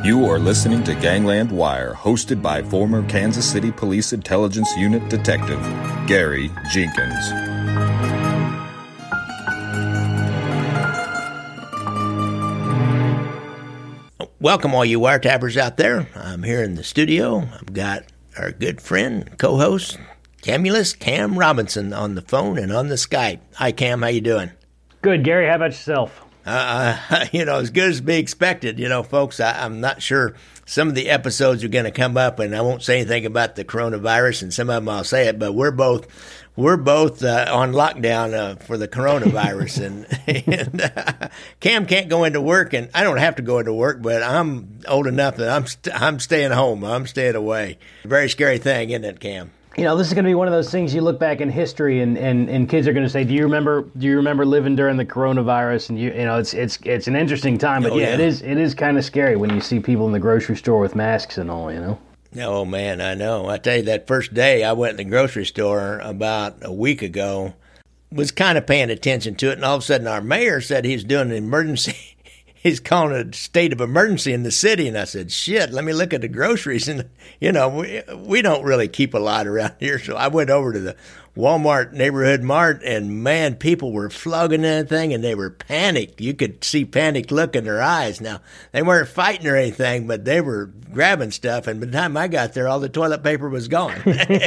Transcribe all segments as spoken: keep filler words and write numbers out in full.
You are listening to Gangland Wire, hosted by former Kansas City Police Intelligence Unit Detective Gary Jenkins. Welcome, all you wiretappers out there. I'm here in the studio. I've got our good friend, co-host, Camulus Cam Robinson on the phone and on the Skype. Hi, Cam. How you doing? Good, Gary. How about yourself? Uh, you know, as good as be expected. You know, folks, I, I'm not sure some of the episodes are going to come up, and I won't say anything about the coronavirus, and some of them I'll say it, but we're both we're both uh, on lockdown uh, for the coronavirus, and, and uh, Cam can't go into work, and I don't have to go into work, but I'm old enough that I'm st- I'm staying home. I'm staying away. Very scary thing, isn't it, Cam? You know, this is going to be one of those things you look back in history, and, and, and kids are going to say, "Do you remember? Do you remember living during the coronavirus?" And you, you know, it's it's it's an interesting time, but oh, yeah, yeah, it is it is kind of scary when you see people in the grocery store with masks and all. You know. Oh man, I know. I tell you, that first day I went in the grocery store about a week ago, was kind of paying attention to it, and all of a sudden our mayor said he's doing an emergency. He's calling it a state of emergency in the city. And I said, shit, let me look at the groceries. And, you know, we, we don't really keep a lot around here. So I went over to the Walmart neighborhood mart, and, man, people were flogging that thing, and they were panicked. You could see panicked look in their eyes. Now, they weren't fighting or anything, but they were grabbing stuff. And by the time I got there, all the toilet paper was gone.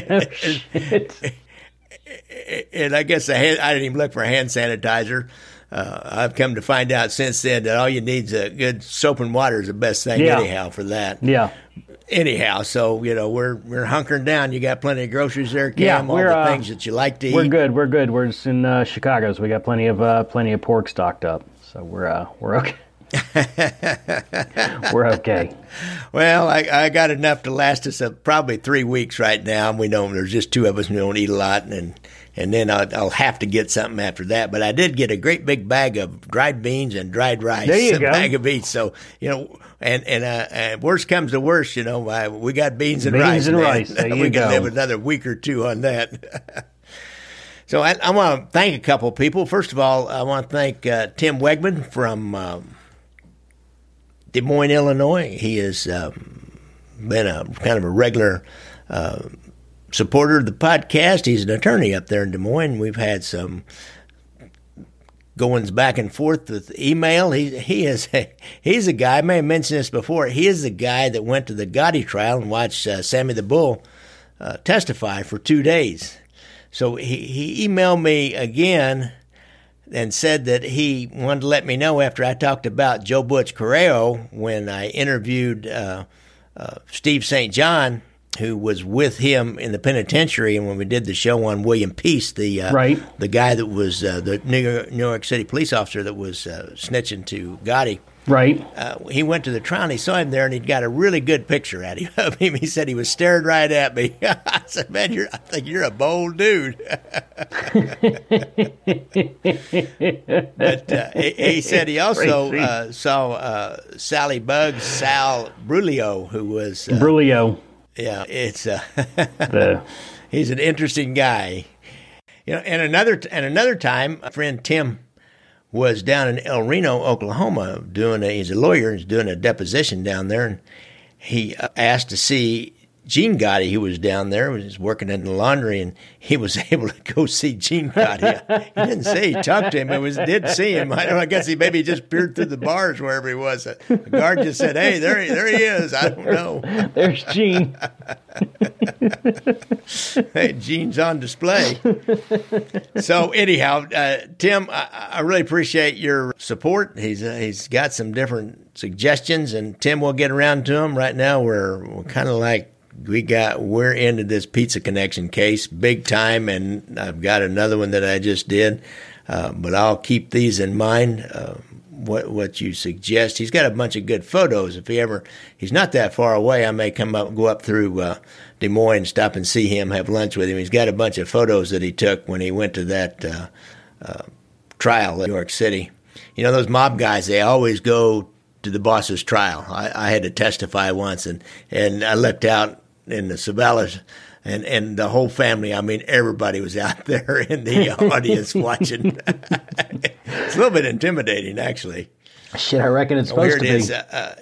And I guess the hand, I didn't even look for a hand sanitizer. Uh, I've come to find out since then that all you need is a good soap and water is the best thing yeah. anyhow for that. Yeah. Anyhow, so, you know, we're we're hunkering down. You got plenty of groceries there, Cam, yeah, all the uh, things that you like to eat. We're good. We're good. We're just in uh, Chicago, so we got plenty of uh, plenty of pork stocked up. So we're uh, we're okay. We're okay. Well, I, I got enough to last us uh, probably three weeks right now. We know there's just two of us who don't eat a lot, and and then I'll, I'll have to get something after that. But I did get a great big bag of dried beans and dried rice. There you a go. Bag of beans. So, you know, and and uh, and worst comes to worst, you know, uh, we got beans and beans rice. and man. rice. There you we go. can live another week or two on that. So I, I want to thank a couple of people. First of all, I want to thank uh, Tim Wegman from Um, Des Moines, Illinois. He has um, been a kind of a regular uh, supporter of the podcast. He's an attorney up there in Des Moines. We've had some goings back and forth with email. He he is a, he's a guy. I may have mentioned this before. He is the guy that went to the Gotti trial and watched uh, Sammy the Bull uh, testify for two days. So he he emailed me again and said that he wanted to let me know after I talked about Joe Butch Correo when I interviewed uh, uh, Steve Saint John, who was with him in the penitentiary, and when we did the show on William Peace, the uh, right. the guy that was uh, the New York, New York City police officer that was uh, snitching to Gotti. Right. Uh, he went to the trial, and he saw him there, and he'd got a really good picture at him, of him. He said he was staring right at me. I said, man, you're, I think you're a bold dude. But uh, he, he said he also uh, saw uh, Sally Bugs, Sal Brulio, who was... Uh, Brulio. Yeah, it's uh, the... he's an interesting guy. You know, and another, and another time, a friend Tim was down in El Reno, Oklahoma, doing a, he's a lawyer, he's doing a deposition down there, and he asked to see Gene Gotti, who was down there, was working in the laundry, and he was able to go see Gene Gotti. He didn't say he talked to him, but was did see him. I don't know, I guess he maybe just peered through the bars wherever he was. The guard just said, hey, there, there he is. I don't know. There's Gene. Hey, Gene's on display. So anyhow, uh, Tim, I, I really appreciate your support. He's uh, he's got some different suggestions, and Tim will get around to them. Right now, we're we're kind of like we got we're into this Pizza Connection case big time, and I've got another one that I just did, uh, but I'll keep these in mind. Uh, what what you suggest? He's got a bunch of good photos. If he ever he's not that far away, I may come up go up through uh, Des Moines, stop and see him, have lunch with him. He's got a bunch of photos that he took when he went to that uh, uh, trial in New York City. You know, those mob guys, they always go to the boss's trial. I, I had to testify once, and, and I looked out in the Sabalas, and, and the whole family, I mean, everybody was out there in the audience watching. It's a little bit intimidating, actually. Shit, I reckon it's Well, supposed here it to be. is. Uh,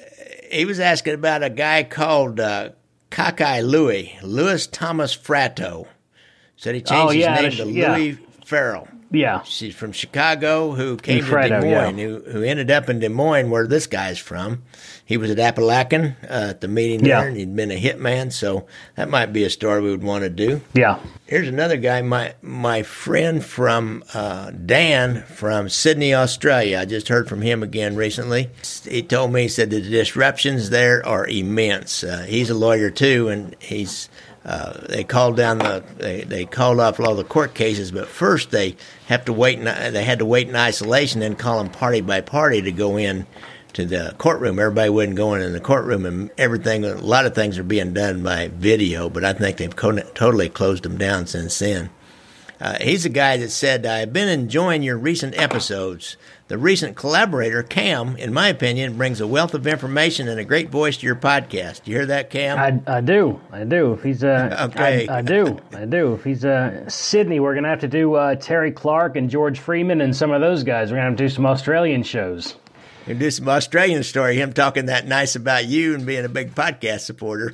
he was asking about a guy called uh, Cockeye Louie, Louis Thomas Fratto. Said he changed oh, yeah, his name to yeah. Louis Farrell. Yeah. She's from Chicago, who came Fratto, to Des Moines, yeah. who, who ended up in Des Moines, where this guy's from. He was at Appalachian uh, at the meeting Yeah. there, and he'd been a hitman, so that might be a story we would want to do. Yeah. Here's another guy, my my friend from uh, Dan from Sydney, Australia. I just heard from him again recently. He told me, he said the disruptions there are immense. Uh, he's a lawyer too, and he's uh, they called down the they, they called off all the court cases, but first they have to wait. In, they had to wait in isolation and call them party by party to go in to the courtroom. Everybody wasn't going in the courtroom, and everything. A lot of things are being done by video, but I think they've co- totally closed them down since then. Uh, he's a guy that said, "I've been enjoying your recent episodes. The recent collaborator, Cam, in my opinion, brings a wealth of information and a great voice to your podcast." You hear that, Cam? I, I do. I do. If he's uh, Okay. I, I do. I do. If he's uh, Sydney, we're gonna have to do uh, Terry Clark and George Freeman and some of those guys. We're gonna have to do some Australian shows. And do some Australian story, him talking that nice about you and being a big podcast supporter.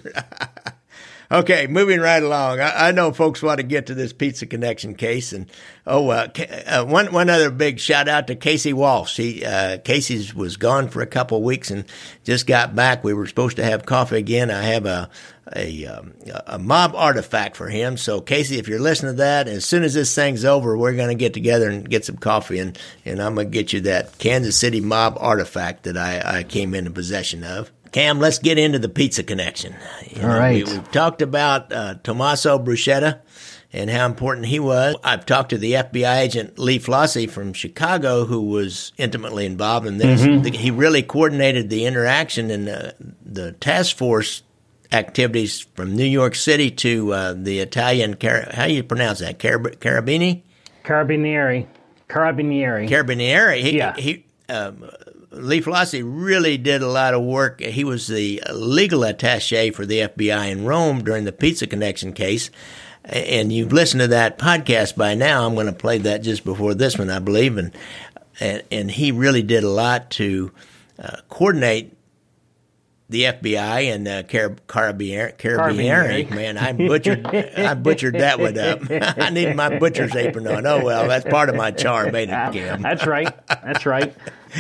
Okay, moving right along. I, I know folks want to get to this Pizza Connection case, and oh, uh, uh, one one other big shout out to Casey Walsh. He uh, Casey was gone for a couple of weeks and just got back. We were supposed to have coffee again. I have a a, um, a mob artifact for him. So Casey, if you're listening to that, as soon as this thing's over, we're going to get together and get some coffee, and and I'm going to get you that Kansas City mob artifact that I, I came into possession of. Cam, let's get into the Pizza Connection. You know, All right. We, we've talked about uh, Tommaso Bruschetta and how important he was. I've talked to the F B I agent Lee Flossie from Chicago, who was intimately involved in this. Mm-hmm. He really coordinated the interaction and uh, the task force activities from New York City to uh, the Italian, Car- how do you pronounce that, Carab- Carabini? Carabinieri. Carabinieri. Carabinieri. He, Yeah. he, um, Lee Flossie really did a lot of work. He was the legal attaché for the F B I in Rome during the Pizza Connection case. And you've listened to that podcast by now. I'm going to play that just before this one, I believe. And and, and he really did a lot to uh, coordinate the F B I and uh, Car- Carabinieri. Carabinieri. Man, I butchered I butchered that one up. I need my butcher's apron on. Oh, well, that's part of my charm, ain't it, Kim? That's right. That's right.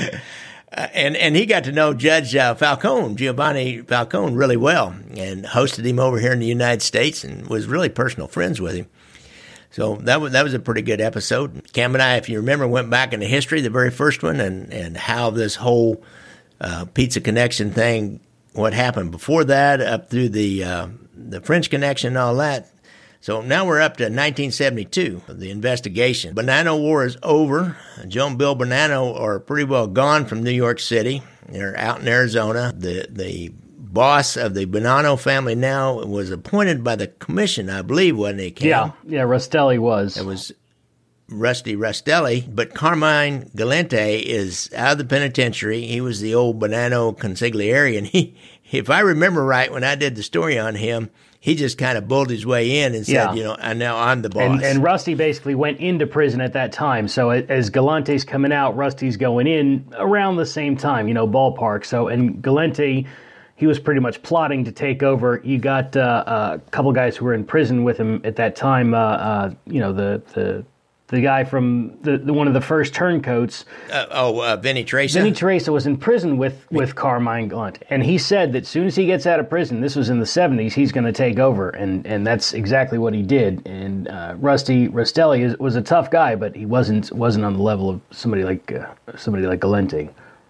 Uh, and, and he got to know Judge uh, Falcone, Giovanni Falcone, really well, and hosted him over here in the United States and was really personal friends with him. So that was, that was a pretty good episode. Cam and I, if you remember, went back into history, the very first one, and, and how this whole uh, Pizza Connection thing, what happened before that, up through the uh, the French Connection and all that. So now we're up to nineteen seventy-two, the investigation. Bonanno War is over. Joe and Bill Bonanno are pretty well gone from New York City. They're out in Arizona. The the boss of the Bonanno family now was appointed by the commission, I believe, wasn't he, Cam? Yeah. Yeah. Rostelli was. It was Rusty Rustelli. But Carmine Galante is out of the penitentiary. He was the old Bonanno consigliere, and he, if I remember right, when I did the story on him, he just kind of bulled his way in and said, Yeah. you know, and now I'm the boss. And, and Rusty basically went into prison at that time. So as Galante's coming out, Rusty's going in around the same time, you know, ballpark. So, and Galante, he was pretty much plotting to take over. You got uh, a couple guys who were in prison with him at that time. Uh, uh, you know, the the the guy from the, the one of the first turncoats. Uh, oh, uh, Vinny Teresa? Vinny Teresa was in prison with, with Carmine Galante. And he said that as soon as he gets out of prison, this was in the seventies, he's going to take over. And, and that's exactly what he did. And uh, Rusty Rustelli is, was a tough guy, but he wasn't wasn't on the level of somebody like uh, somebody like Galante.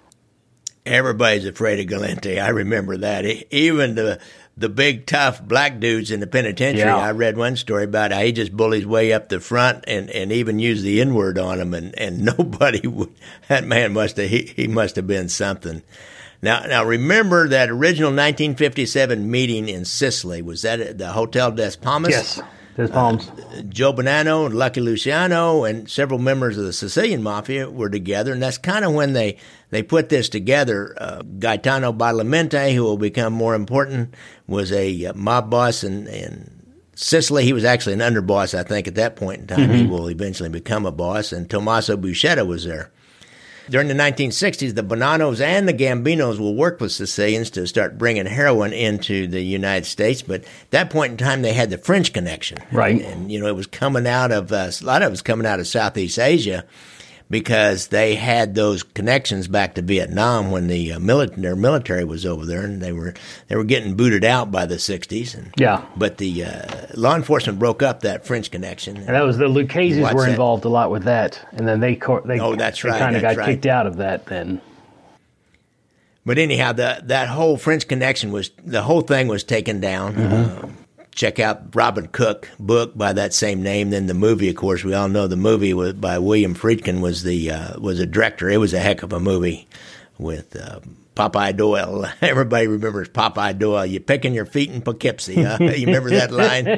Everybody's afraid of Galante. I remember that. Even the the big, tough black dudes in the penitentiary. Yeah. I read one story about how he just bullied his way up the front and, and even used the N-word on them, and, and nobody would. That man must have he, he must have been something. Now, now remember that original nineteen fifty-seven meeting in Sicily. Was that at the Hotel Des Palmas? Yes, Des Palms. Uh, Joe Bonanno, Lucky Luciano, and several members of the Sicilian Mafia were together, and that's kind of when they, they put this together. Uh, Gaetano Badalamenti, who will become more important, was a uh, mob boss in, in Sicily. He was actually an underboss, I think, at that point in time. Mm-hmm. He will eventually become a boss, and Tommaso Bruschetta was there. During the nineteen sixties, the Bonanos and the Gambinos will work with Sicilians to start bringing heroin into the United States. But at that point in time, they had the French connection. Right. And, and you know, it was coming out of, uh, a lot of it was coming out of Southeast Asia because they had those connections back to Vietnam when the uh, mili- their military was over there, and they were they were getting booted out by the sixties. And, yeah. But the uh, law enforcement broke up that French connection. And that was the Lucchese's were that? involved a lot with that, and then they co- they, oh, that's they right, kind of got right. kicked out of that then. But anyhow, the, that whole French connection was, the whole thing was taken down. Mm-hmm. Uh, check out Robin Cook book by that same name. Then the movie, of course, we all know the movie was by William Friedkin was the uh, was a director. It was a heck of a movie with uh, Popeye Doyle. Everybody remembers Popeye Doyle. You picking your feet in Poughkeepsie. Huh? You remember that line?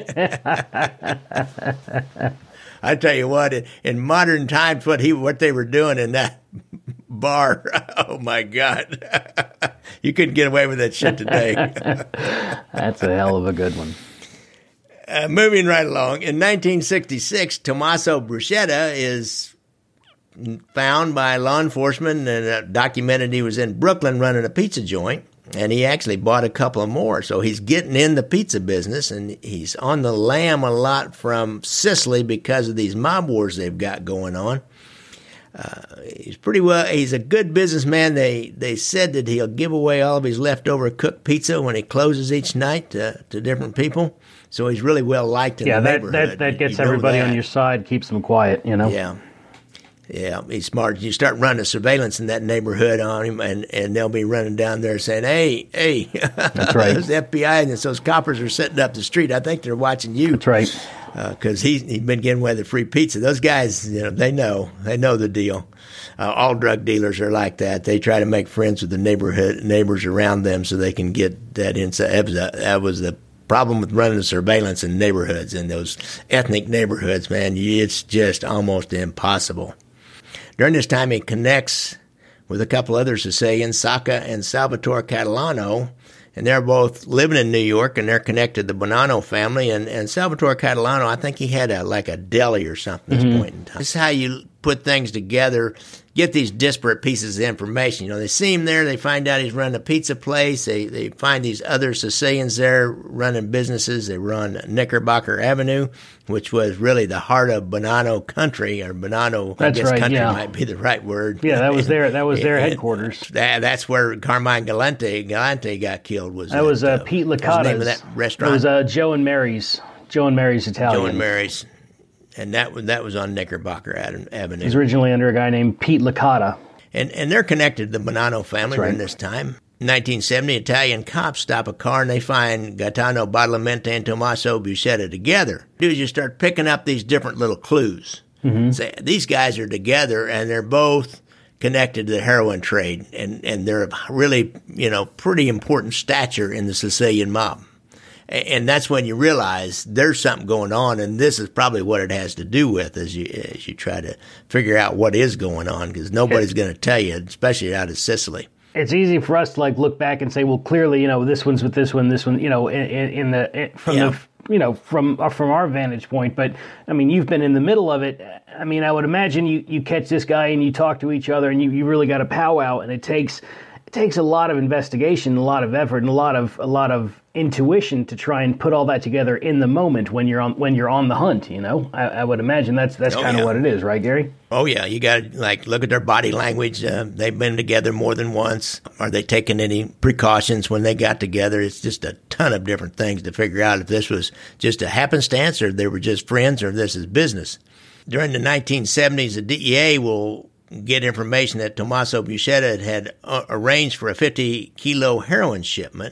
I tell you what, in, in modern times, what he what they were doing in that bar, oh my God, you couldn't get away with that shit today. That's a hell of a good one. Uh, moving right along, in nineteen sixty-six, Tommaso Bruschetta is found by law enforcement and uh, documented he was in Brooklyn running a pizza joint, and he actually bought a couple of more. So he's getting in the pizza business, and he's on the lam a lot from Sicily because of these mob wars they've got going on. Uh, he's pretty well. He's a good businessman. They they said that he'll give away all of his leftover cooked pizza when he closes each night to, to different people. So he's really well liked in yeah, the that, neighborhood. that that gets you know everybody that. on your side, keeps them quiet, you know? Yeah. Yeah, he's smart. You start running surveillance in that neighborhood on him, and, and they'll be running down there saying, hey, hey, that's right. Those F B I and those coppers are sitting up the street. I think they're watching you. That's right. Because uh, he's, he's been getting away with the free pizza. Those guys, you know, they know. They know the deal. Uh, all drug dealers are like that. They try to make friends with the neighborhood neighbors around them so they can get that inside. That was, a, that was the problem with running the surveillance in neighborhoods, in those ethnic neighborhoods, man. It's just almost impossible. During this time, he connects with a couple other Sicilians, Sacca and Salvatore Catalano, and they're both living in New York, and they're connected to the Bonanno family. And, and Salvatore Catalano, I think he had a like a deli or something at this mm-hmm. point in time. This is how you put things together, get these disparate pieces of information. You know, they see him there, they find out he's running a pizza place, they they find these other Sicilians there running businesses. They run Knickerbocker Avenue, which was really the heart of Bonanno country, or Bonanno, that's I guess right, country yeah. might be the right word. Yeah, that was their that was their and, headquarters. That, that's where Carmine Galante Galante got killed. Was that was uh, uh, Pete Licata's. What was the name of that restaurant? It was uh, Joe and Mary's. Joe and Mary's Italian. Joe and Mary's. And that was, that was on Knickerbocker Avenue. It was originally under a guy named Pete Licata. And and they're connected to the Bonanno family right. during this time. nineteen seventy, Italian cops stop a car and they find Gaetano Badalamenti and Tommaso Buscetta together. Do is you start picking up these different little clues. Mm-hmm. Say, these guys are together and they're both connected to the heroin trade, and, and they're really, you know, pretty important stature in the Sicilian mob. And that's when you realize there's something going on, and this is probably what it has to do with as you as you try to figure out what is going on, because nobody's going to tell you, especially out of Sicily. It's easy for us to like look back and say, well, clearly, you know, this one's with this one, this one, you know, in, in the in, from yeah. the you know from from our vantage point. But I mean, you've been in the middle of it. I mean, I would imagine you you catch this guy and you talk to each other, and you, you really got a powwow, and it takes it takes a lot of investigation, a lot of effort, and a lot of a lot of intuition to try and put all that together in the moment when you're on when you're on the hunt. You know, I, I would imagine that's that's oh, kind of yeah. what it is, right, Gary? Oh yeah, you got to like look at their body language. Uh, they've been together more than once. Are they taking any precautions when they got together? It's just a ton of different things to figure out if this was just a happenstance, or they were just friends, or if this is business. During the nineteen seventies, the D E A will get information that Tommaso Buscetta had uh, arranged for a fifty kilo heroin shipment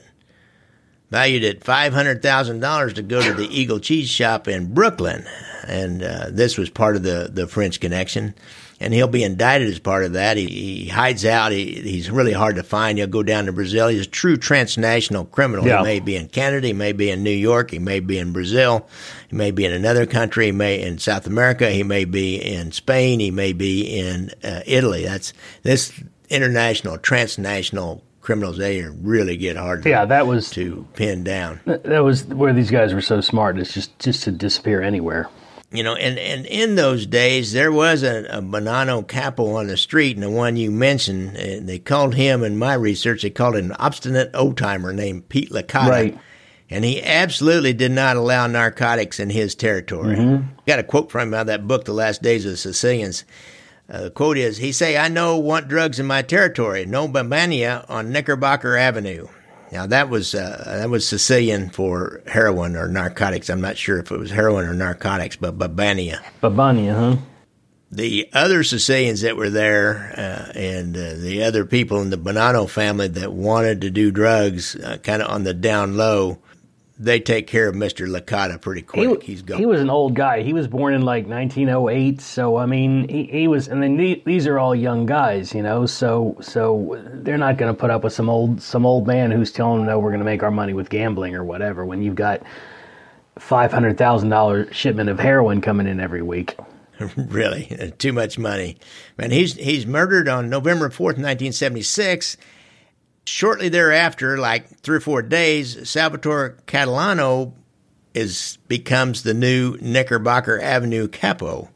valued at five hundred thousand dollars to go to the Eagle Cheese Shop in Brooklyn. And uh, this was part of the, the French connection. And he'll be indicted as part of that. He, he hides out. He, he's really hard to find. He'll go down to Brazil. He's a true transnational criminal. Yeah. He may be in Canada. He may be in New York. He may be in Brazil. He may be in another country. He may in South America. He may be in Spain. He may be in uh, Italy. That's this international, transnational criminals. They really get hard to, yeah, that was, to pin down. That was where these guys were so smart. It's just, just to disappear anywhere. You know, and, and in those days, there was a, a Bonanno capo on the street, and the one you mentioned, and they called him, in my research, they called him an obstinate old-timer named Pete Licata. Right. And he absolutely did not allow narcotics in his territory. Mm-hmm. Got a quote from him out of that book, The Last Days of the Sicilians. Uh, the quote is, he say, I no want drugs in my territory, no Babania on Knickerbocker Avenue. Now, that was uh, that was Sicilian for heroin or narcotics. I'm not sure if it was heroin or narcotics, but Babania. Babania, huh? The other Sicilians that were there uh, and uh, the other people in the Bonanno family that wanted to do drugs uh, kind of on the down low, they take care of Mister Licata pretty quick. He, He's gone. He was an old guy. He was born in like nineteen oh eight. So, I mean, he, he was, and then the, these are all young guys, you know, so so they're not going to put up with some old some old man who's telling them, no, we're going to make our money with gambling or whatever, when you've got five hundred thousand dollars shipment of heroin coming in every week. Really? Too much money. Man, he's, he's murdered on November fourth, nineteen seventy-six. Shortly thereafter, like three or four days, Salvatore Catalano is becomes the new Knickerbocker Avenue capo.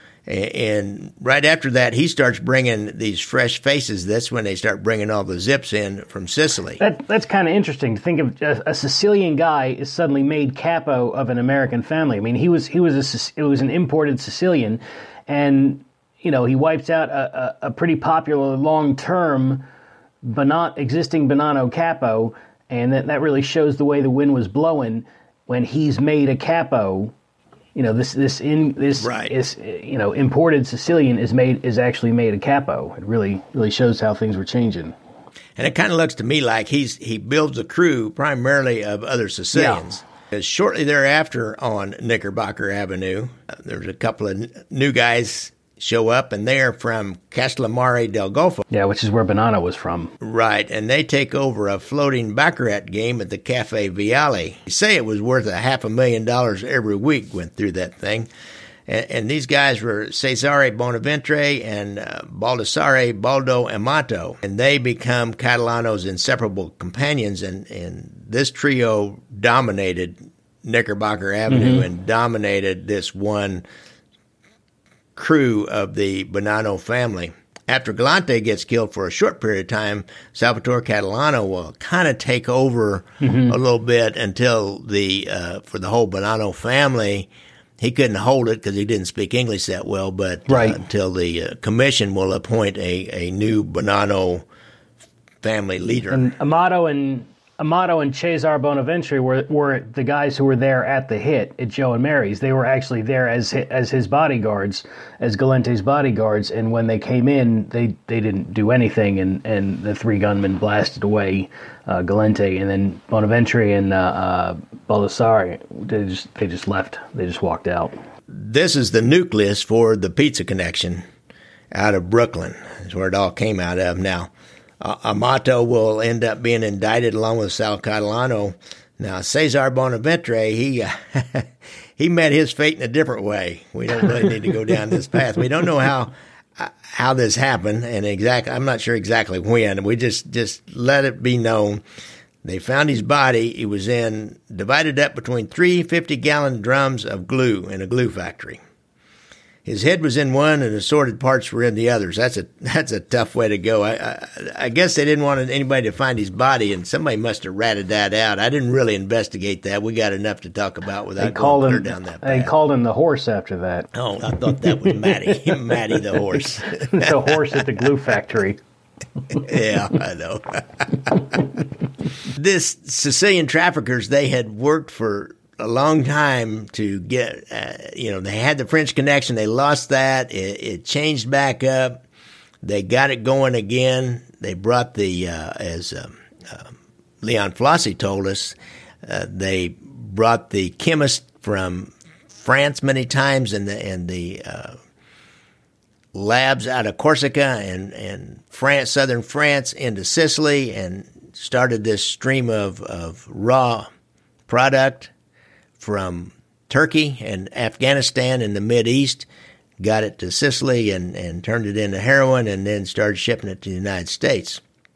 And right after that, he starts bringing these fresh faces. That's when they start bringing all the zips in from Sicily. That, that's kind of interesting to think of. A, a Sicilian guy is suddenly made capo of an American family. I mean, he was he was a it was an imported Sicilian, and you know he wipes out a, a, a pretty popular long term Bonanno, existing Bonanno capo, and that, that really shows the way the wind was blowing when he's made a capo. You know, this this in this right. is you know imported Sicilian is made is actually made a capo. It really really shows how things were changing. And it kind of looks to me like he's he builds a crew primarily of other Sicilians. Yeah. Because shortly thereafter on Knickerbocker Avenue, uh, there's a couple of n- new guys show up, and they're from Castellammare del Golfo. Yeah, which is where Bonanno was from. Right, and they take over a floating baccarat game at the Cafe Viale. They say it was worth a half a million dollars every week, went through that thing. And, and these guys were Cesare Bonaventre and uh, Baldassare Baldo Amato, and they become Catalano's inseparable companions, and, and this trio dominated Knickerbocker Avenue mm-hmm. and dominated this one crew of the Bonanno family. After Galante gets killed for a short period of time, Salvatore Catalano will kind of take over mm-hmm. a little bit until the uh, for the whole Bonanno family. He couldn't hold it because he didn't speak English that well, but right. uh, until the uh, commission will appoint a, a new Bonanno family leader. And Amato and Amato and Cesare Bonaventre were, were the guys who were there at the hit at Joe and Mary's. They were actually there as as his bodyguards, as Galante's bodyguards. And when they came in, they, they didn't do anything, and, and the three gunmen blasted away uh, Galante. And then Bonaventre and uh, uh, Baldassare, they just they just left. They just walked out. This is the nucleus for the Pizza Connection out of Brooklyn. Is where it all came out of. Now, Uh, Amato will end up being indicted along with Sal Catalano. Now, Cesar Bonaventre, he uh, he met his fate in a different way. We don't really need to go down this path. We don't know how uh, how this happened, and exactly I'm not sure exactly when. We just just let it be known. They found his body. He was in divided up between three fifty-gallon drums of glue in a glue factory. His head was in one, and assorted parts were in the others. That's a that's a tough way to go. I, I, I guess they didn't want anybody to find his body, and somebody must have ratted that out. I didn't really investigate that. We got enough to talk about without going clear down that path. They called him the horse after that. Oh, I thought that was Matty. Matty the horse. The horse at the glue factory. Yeah, I know. This Sicilian traffickers, they had worked for a long time to get, uh, you know, they had the French connection. They lost that. It, it changed back up. They got it going again. They brought the, uh, as um, uh, Leon Flossie told us, uh, they brought the chemist from France many times, and the and the uh, labs out of Corsica and and France, southern France, into Sicily, and started this stream of of raw product from Turkey and Afghanistan and the Mideast, got it to Sicily and, and turned it into heroin, and then started shipping it to the United States.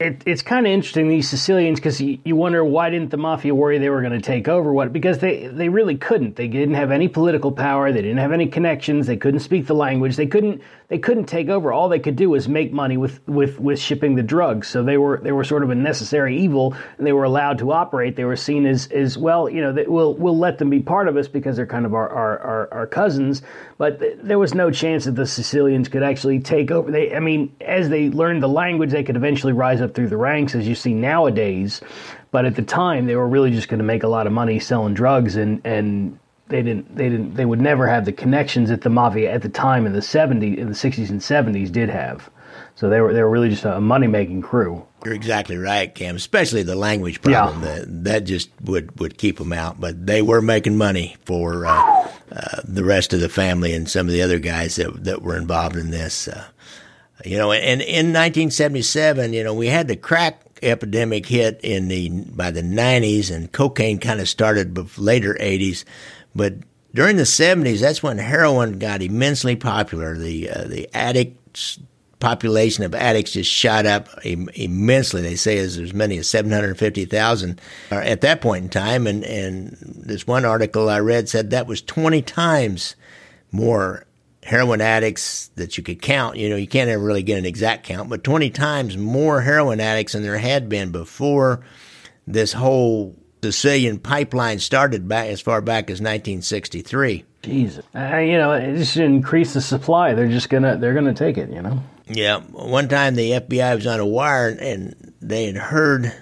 it, it's kind of interesting, these Sicilians, because you, you wonder, why didn't the mafia worry they were going to take over? What? Because they, they really couldn't. They didn't have any political power. They didn't have any connections. They couldn't speak the language. They couldn't they couldn't take over. All they could do was make money with, with, with shipping the drugs. So they were they were sort of a necessary evil, and they were allowed to operate. They were seen as, as well, you know, that we'll we'll let them be part of us because they're kind of our our, our, our cousins. But th- there was no chance that the Sicilians could actually take over. They, I mean, as they learned the language, they could eventually rise up through the ranks, as you see nowadays. But at the time, they were really just going to make a lot of money selling drugs, and, and they didn't they didn't they would never have the connections that the mafia at the time in the seventies, in the sixties and seventies did have. So they were they were really just a money making crew. You're exactly right, Cam. Especially the language problem. Yeah. That that just would, would keep them out. But they were making money for uh, uh, the rest of the family and some of the other guys that that were involved in this. Uh, you know, and in nineteen seventy-seven, you know, we had the crack epidemic hit in the by the nineties, and cocaine kind of started before later eighties. But during the seventies, that's when heroin got immensely popular. The uh, the addicts. Population of addicts just shot up im- immensely. They say as as many as seven hundred fifty thousand at that point in time. And, and this one article I read said that was twenty times more heroin addicts that you could count. You know, you can't ever really get an exact count, but twenty times more heroin addicts than there had been before this whole Sicilian pipeline started back as far back as nineteen sixty-three. Jesus, uh, you know, it just increase the supply. They're just gonna they're gonna take it. You know. Yeah, one time the F B I was on a wire, and they had heard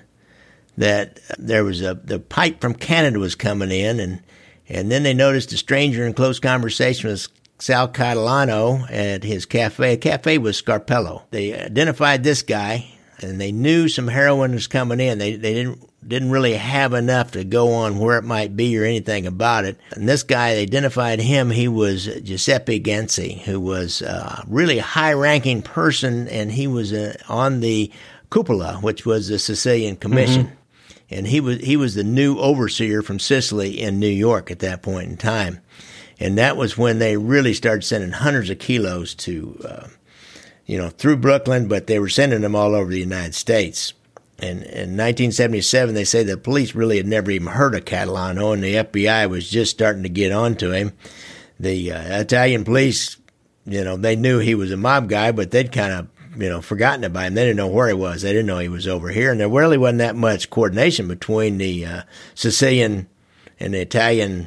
that there was a the pipe from Canada was coming in, and and then they noticed a stranger in close conversation with Sal Catalano at his cafe. The cafe was Scarpello. They identified this guy, and they knew some heroin was coming in. They they didn't didn't really have enough to go on where it might be or anything about it. And this guy, they identified him. He was Giuseppe Genzi, who was a really high-ranking person, and he was uh, on the Cupola, which was the Sicilian Commission. Mm-hmm. And he was he was the new overseer from Sicily in New York at that point in time. And that was when they really started sending hundreds of kilos to, uh, you know, through Brooklyn, but they were sending them all over the United States. And in nineteen seventy-seven, they say the police really had never even heard of Catalano, and the F B I was just starting to get onto him. The uh, Italian police, you know, they knew he was a mob guy, but they'd kind of, you know, forgotten about him. They didn't know where he was. They didn't know he was over here. And there really wasn't that much coordination between the uh, Sicilian and the Italian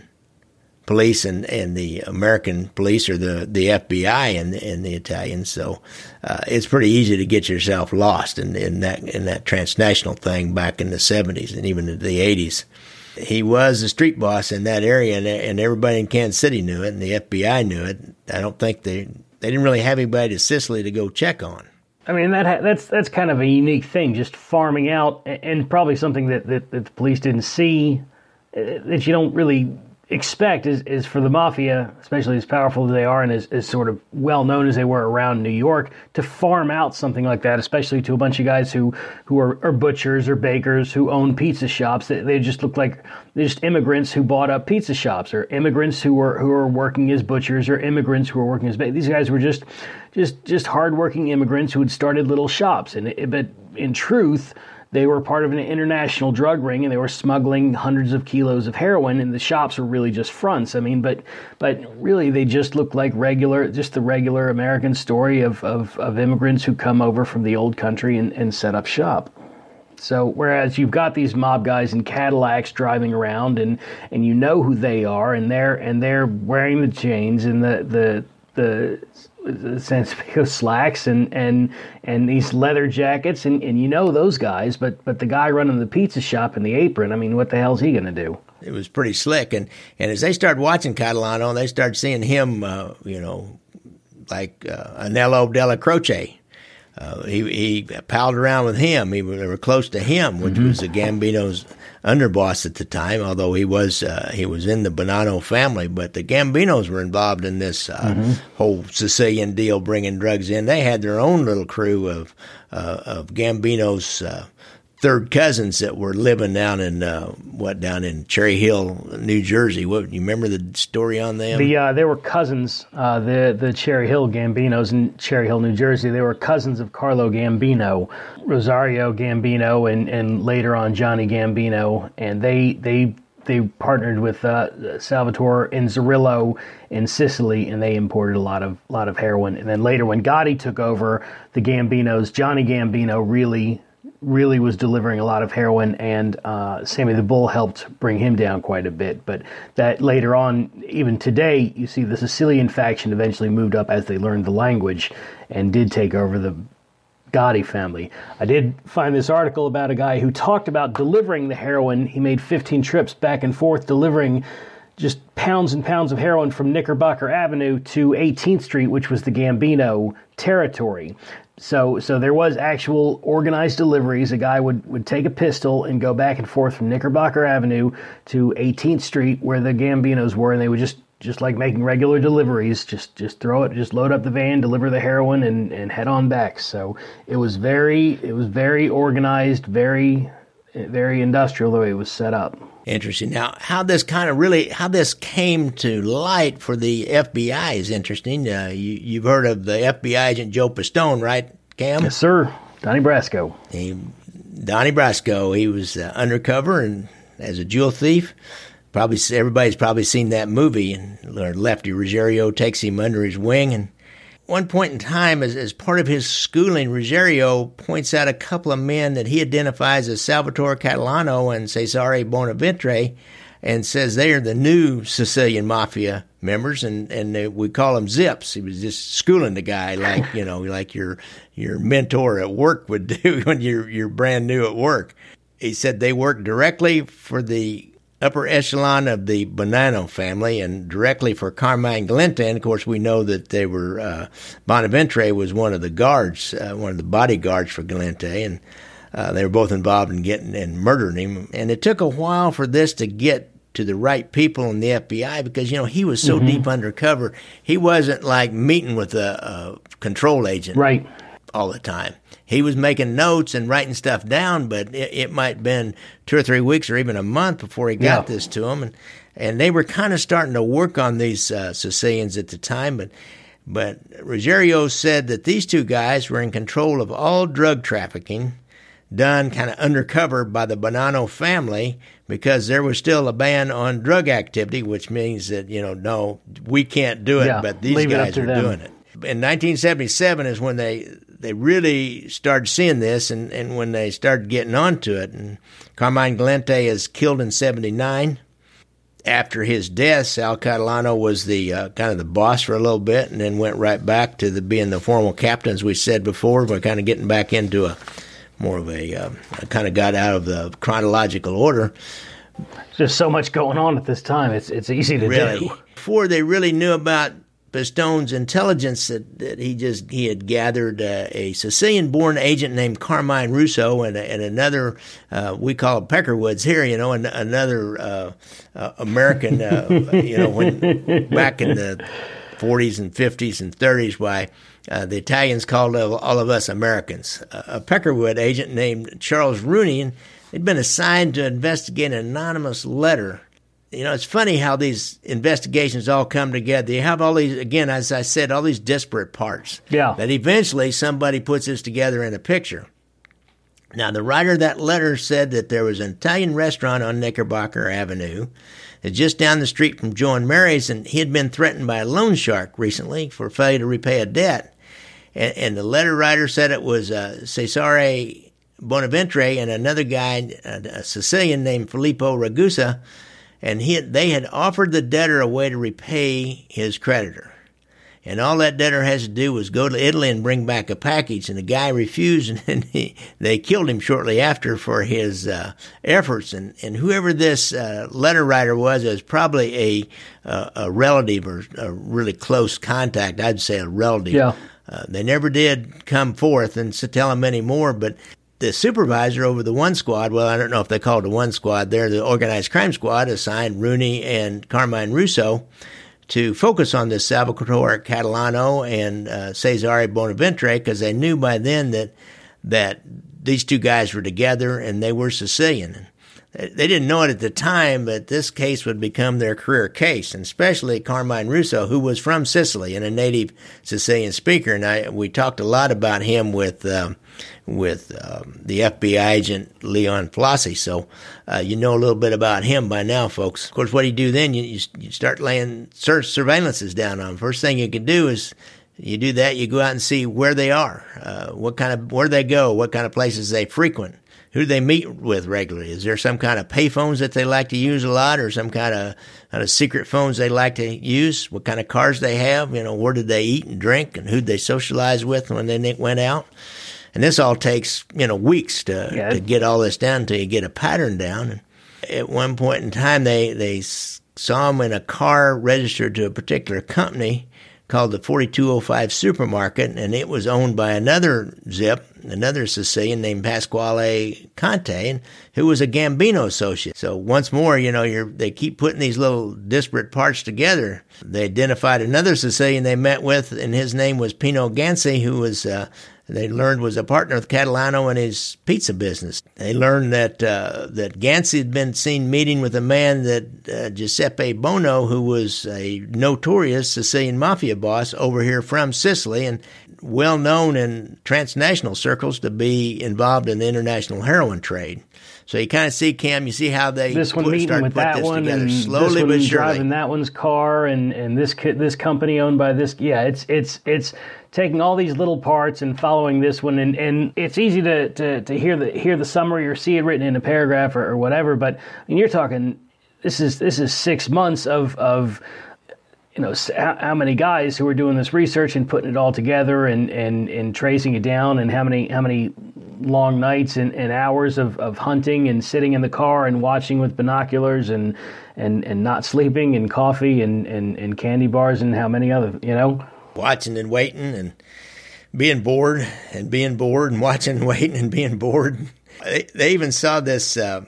police and, and the American police, or the, the F B I and, and the Italians. So uh, it's pretty easy to get yourself lost in, in that in that transnational thing back in the seventies and even in the eighties. He was a street boss in that area, and, and everybody in Kansas City knew it, and the F B I knew it. I don't think they they didn't really have anybody to Sicily to go check on. I mean, that that's that's kind of a unique thing, just farming out, and probably something that, that, that the police didn't see, that you don't really expect is, is for the mafia, especially as powerful as they are and as, as sort of well known as they were around New York, to farm out something like that, especially to a bunch of guys who, who are, are butchers or bakers who own pizza shops. They, they just look like they're just immigrants who bought up pizza shops, or immigrants who were who are working as butchers, or immigrants who were working as bakers. These guys were just just just hardworking immigrants who had started little shops. And it, but in truth, they were part of an international drug ring, and they were smuggling hundreds of kilos of heroin, and the shops were really just fronts. I mean, but but really they just look like regular, just the regular American story of, of, of immigrants who come over from the old country and, and set up shop. So whereas you've got these mob guys in Cadillacs driving around, and, and you know who they are, and they're and they're wearing the chains and the the the the Sansevico slacks and, and and these leather jackets, and, and you know those guys, but but the guy running the pizza shop in the apron, I mean, what the hell's he going to do? It was pretty slick. And, and as they started watching Catalano, they started seeing him, uh, you know, like uh, Anello Della Croce. Uh, he he palled around with him. He, they were close to him, which mm-hmm. was the Gambino's underboss at the time, although he was uh, he was in the Bonanno family. But the Gambinos were involved in this uh, mm-hmm. whole Sicilian deal, bringing drugs in. They had their own little crew of uh, of Gambino's uh, third cousins that were living down in uh, what down in Cherry Hill, New Jersey. What you remember the story on them? The uh, they were cousins. Uh, the the Cherry Hill Gambinos in Cherry Hill, New Jersey. They were cousins of Carlo Gambino, Rosario Gambino, and, and later on Johnny Gambino. And they they they partnered with uh, Salvatore Inzerillo in Sicily, and they imported a lot of lot of heroin. And then later, when Gotti took over, the Gambinos, Johnny Gambino really. really was delivering a lot of heroin, and uh, Sammy the Bull helped bring him down quite a bit. But that later on, even today, you see the Sicilian faction eventually moved up as they learned the language and did take over the Gotti family. I did find this article about a guy who talked about delivering the heroin. He made fifteen trips back and forth delivering just pounds and pounds of heroin from Knickerbocker Avenue to eighteenth Street, which was the Gambino territory. So so there was actual organized deliveries. A guy would, would take a pistol and go back and forth from Knickerbocker Avenue to eighteenth Street where the Gambinos were, and they would just, just like making regular deliveries, just just throw it, just load up the van, deliver the heroin, and, and head on back. So it was very it was very organized, very very industrial the way it was set up. Interesting. Now, how this kind of really, how this came to light for the F B I is interesting. Uh, you, you've heard of the F B I agent Joe Pistone, right, Cam? Yes, sir. Donnie Brasco. He, Donnie Brasco. He was uh, undercover and as a jewel thief. Probably everybody's probably seen that movie. And Lefty Ruggiero takes him under his wing, and one point in time, as, as part of his schooling, Ruggiero points out a couple of men that he identifies as Salvatore Catalano and Cesare Bonaventre, and says they are the new Sicilian Mafia members, and, and they, we call them Zips. He was just schooling the guy like, you know, like your your mentor at work would do when you're, you're brand new at work. He said they work directly for the upper echelon of the Bonanno family and directly for Carmine Galante. And of course, we know that they were, uh, Bonaventre was one of the guards, uh, one of the bodyguards for Galante, and uh, they were both involved in getting and murdering him. And it took a while for this to get to the right people in the F B I because, you know, he was so mm-hmm. deep undercover. He wasn't like meeting with a, a control agent right. all the time. He was making notes and writing stuff down, but it, it might have been two or three weeks or even a month before he got yeah. this to him. And, and they were kind of starting to work on these uh, Sicilians at the time. But, but Ruggiero said that these two guys were in control of all drug trafficking done kind of undercover by the Bonanno family because there was still a ban on drug activity, which means that, you know, no, we can't do it, yeah, but these guys are them. doing it. In nineteen seventy-seven is when they they really started seeing this and, and when they started getting onto it. And Carmine Galante is killed in seventy-nine. After his death, Sal Catalano was the uh, kind of the boss for a little bit and then went right back to the being the formal captain, as we said before. We're kind of getting back into a more of a uh, kind of got out of the chronological order. There's so much going on at this time. It's it's easy to really, do. Before they really knew about Pistone's intelligence, that, that he just he had gathered uh, a Sicilian-born agent named Carmine Russo and, and another uh, we call it Peckerwoods here, you know, and another uh, uh, American, uh, you know, when back in the forties and fifties and thirties, why uh, the Italians called all of us Americans. Uh, a Peckerwood agent named Charles Rooney, and they'd been assigned to investigate an anonymous letter. You know, it's funny how these investigations all come together. You have all these, again, as I said, all these disparate parts. Yeah. That eventually somebody puts this together in a picture. Now, the writer of that letter said that there was an Italian restaurant on Knickerbocker Avenue, just down the street from Joe and Mary's, and he had been threatened by a loan shark recently for failure to repay a debt. And, and the letter writer said it was uh, Cesare Bonaventre and another guy, a Sicilian named Filippo Ragusa, and he had, they had offered the debtor a way to repay his creditor. And all that debtor has to do was go to Italy and bring back a package, and the guy refused, and he, they killed him shortly after for his uh, efforts. And, and whoever this uh, letter writer was, it was probably a, uh, a relative or a really close contact. I'd say a relative. Yeah. Uh, they never did come forth and to tell him any more, but the supervisor over the one squad, well, I don't know if they called it one squad there, the organized crime squad, assigned Rooney and Carmine Russo to focus on this Salvatore Catalano and uh, Cesare Bonaventre, because they knew by then that that these two guys were together and they were Sicilian. They didn't know it at the time, but this case would become their career case, and especially Carmine Russo, who was from Sicily and a native Sicilian speaker. And I, we talked a lot about him with um, with um, the F B I agent Leon Flossie. So uh, you know a little bit about him by now, folks. Of course, what do you do then? You, you, you start laying search surveillances down on them. First thing you can do is you do that. You go out and see where they are, uh, what kind of where they go, what kind of places they frequent. Who do they meet with regularly? Is there some kind of pay phones that they like to use a lot, or some kind of, kind of secret phones they like to use? What kind of cars they have? You know, where did they eat and drink, and who did they socialize with when they went out? And this all takes, you know, weeks to, yeah. to get all this down until you get a pattern down. And at one point in time, they, they saw him in a car registered to a particular company called the forty-two oh five Supermarket, and it was owned by another Zip, another Sicilian named Pasquale Conte, who was a Gambino associate. So once more, you know, you're, they keep putting these little disparate parts together. They identified another Sicilian they met with, and his name was Pino Ganci, who was, uh, they learned was a partner with Catalano in his pizza business. They learned that uh, that Ganci had been seen meeting with a man that uh, Giuseppe Bono, who was a notorious Sicilian mafia boss over here from Sicily and well known in transnational circles to be involved in the international heroin trade. So you kind of see, Cam, you see how they this one put, meeting with that one, and slowly this one but surely. driving that one's car, and and this this company owned by this. Yeah, it's it's it's taking all these little parts and following this one, and, and it's easy to, to, to hear the hear the summary or see it written in a paragraph or, or whatever. But I mean, you're talking this is this is six months of of. You know, how many guys who are doing this research and putting it all together and, and, and tracing it down, and how many how many long nights and, and hours of, of hunting and sitting in the car and watching with binoculars and and, and not sleeping, and coffee and, and, and candy bars, and how many other, you know? Watching and waiting and being bored and being bored and watching and waiting and being bored. They, they even saw this uh,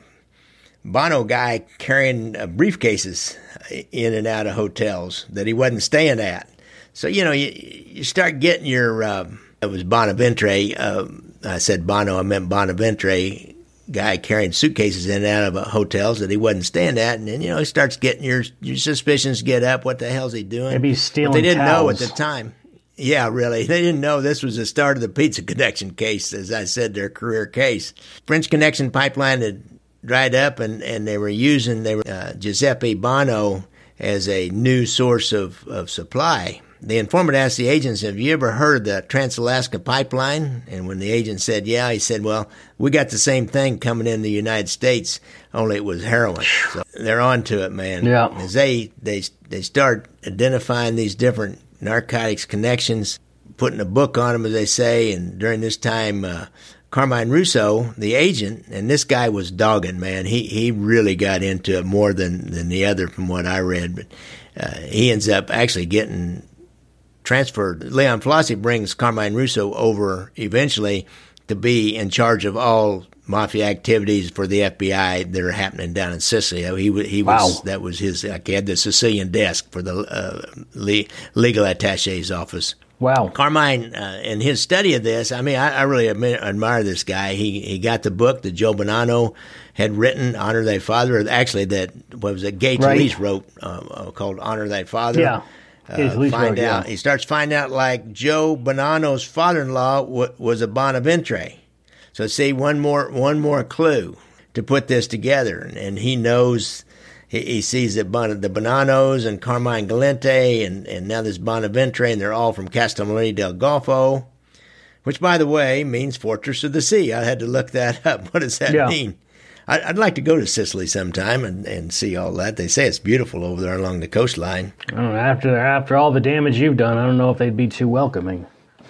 Bono guy carrying uh, briefcases in and out of hotels that he wasn't staying at. So, you know, you, you start getting your, uh, it was Bonaventre, uh, I said Bono, I meant Bonaventre, guy carrying suitcases in and out of uh, hotels that he wasn't staying at. And then, you know, he starts getting your, your suspicions get up. What the hell's he doing? Maybe he's stealing But they didn't towels. know at the time. Yeah, really. They didn't know this was the start of the Pizza Connection case, as I said, their career case. French Connection pipeline had dried up, and, and they were using they were, uh, Giuseppe Bono as a new source of, of supply. The informant asked the agents, have you ever heard of the Trans-Alaska Pipeline? And when the agent said, yeah, he said, well, we got the same thing coming in the United States, only it was heroin. So they're on to it, man. Yeah. As they, they, they start identifying these different narcotics connections, putting a book on them, as they say, and during this time, uh, Carmine Russo, the agent, and this guy was dogging, man. He he really got into it more than, than the other from what I read. But uh, he ends up actually getting transferred. Leon Flossie brings Carmine Russo over eventually to be in charge of all mafia activities for the F B I that are happening down in Sicily. He, he was, wow. That was his, like, he had the Sicilian desk for the uh, le- legal attache's office. Wow. Carmine, uh, in his study of this, I mean, I, I really admire, admire this guy. He he got the book that Joe Bonanno had written, Honor Thy Father. Actually, that what was it? Gay right. Talese wrote uh, called Honor Thy Father. Yeah. Uh, find wrote, out. Yeah. He starts finding out like Joe Bonanno's father-in-law w- was a Bonaventre. So see, one more one more clue to put this together, and, and he knows. He sees that bon- the Bonannos and Carmine Galante and, and now this Bonaventre, and they're all from Castellamare del Golfo, which, by the way, means Fortress of the Sea. I had to look that up. What does that yeah. mean? I, I'd like to go to Sicily sometime and, and see all that. They say it's beautiful over there along the coastline. I don't know, after, after all the damage you've done, I don't know if they'd be too welcoming.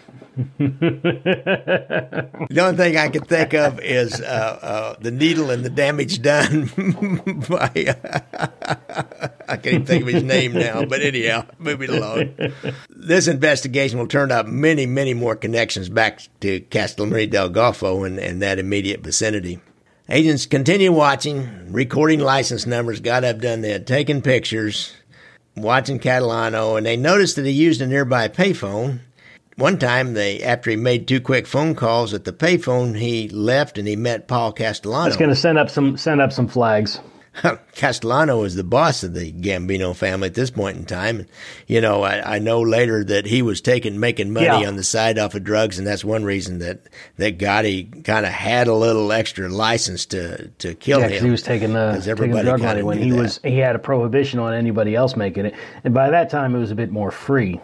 The only thing I can think of is uh, uh, the needle and the damage done by, uh, I can't even think of his name now, but anyhow, moving along. This investigation will turn up many, many more connections back to Castellamare del Golfo and, and that immediate vicinity. Agents continue watching, recording license numbers, got up, done that, taking pictures, watching Catalano, and they noticed that he used a nearby payphone. one time, they after he made two quick phone calls at the payphone, he left and he met Paul Castellano. That's going to send up some send up some flags. Castellano was the boss of the Gambino family at this point in time. And, you know, I, I know later that he was taking making money yeah. on the side off of drugs, and that's one reason that that Gotti kind of had a little extra license to to kill yeah, him. because he was taking the, taking the drug money when he that. was he had a prohibition on anybody else making it, and by that time it was a bit more free.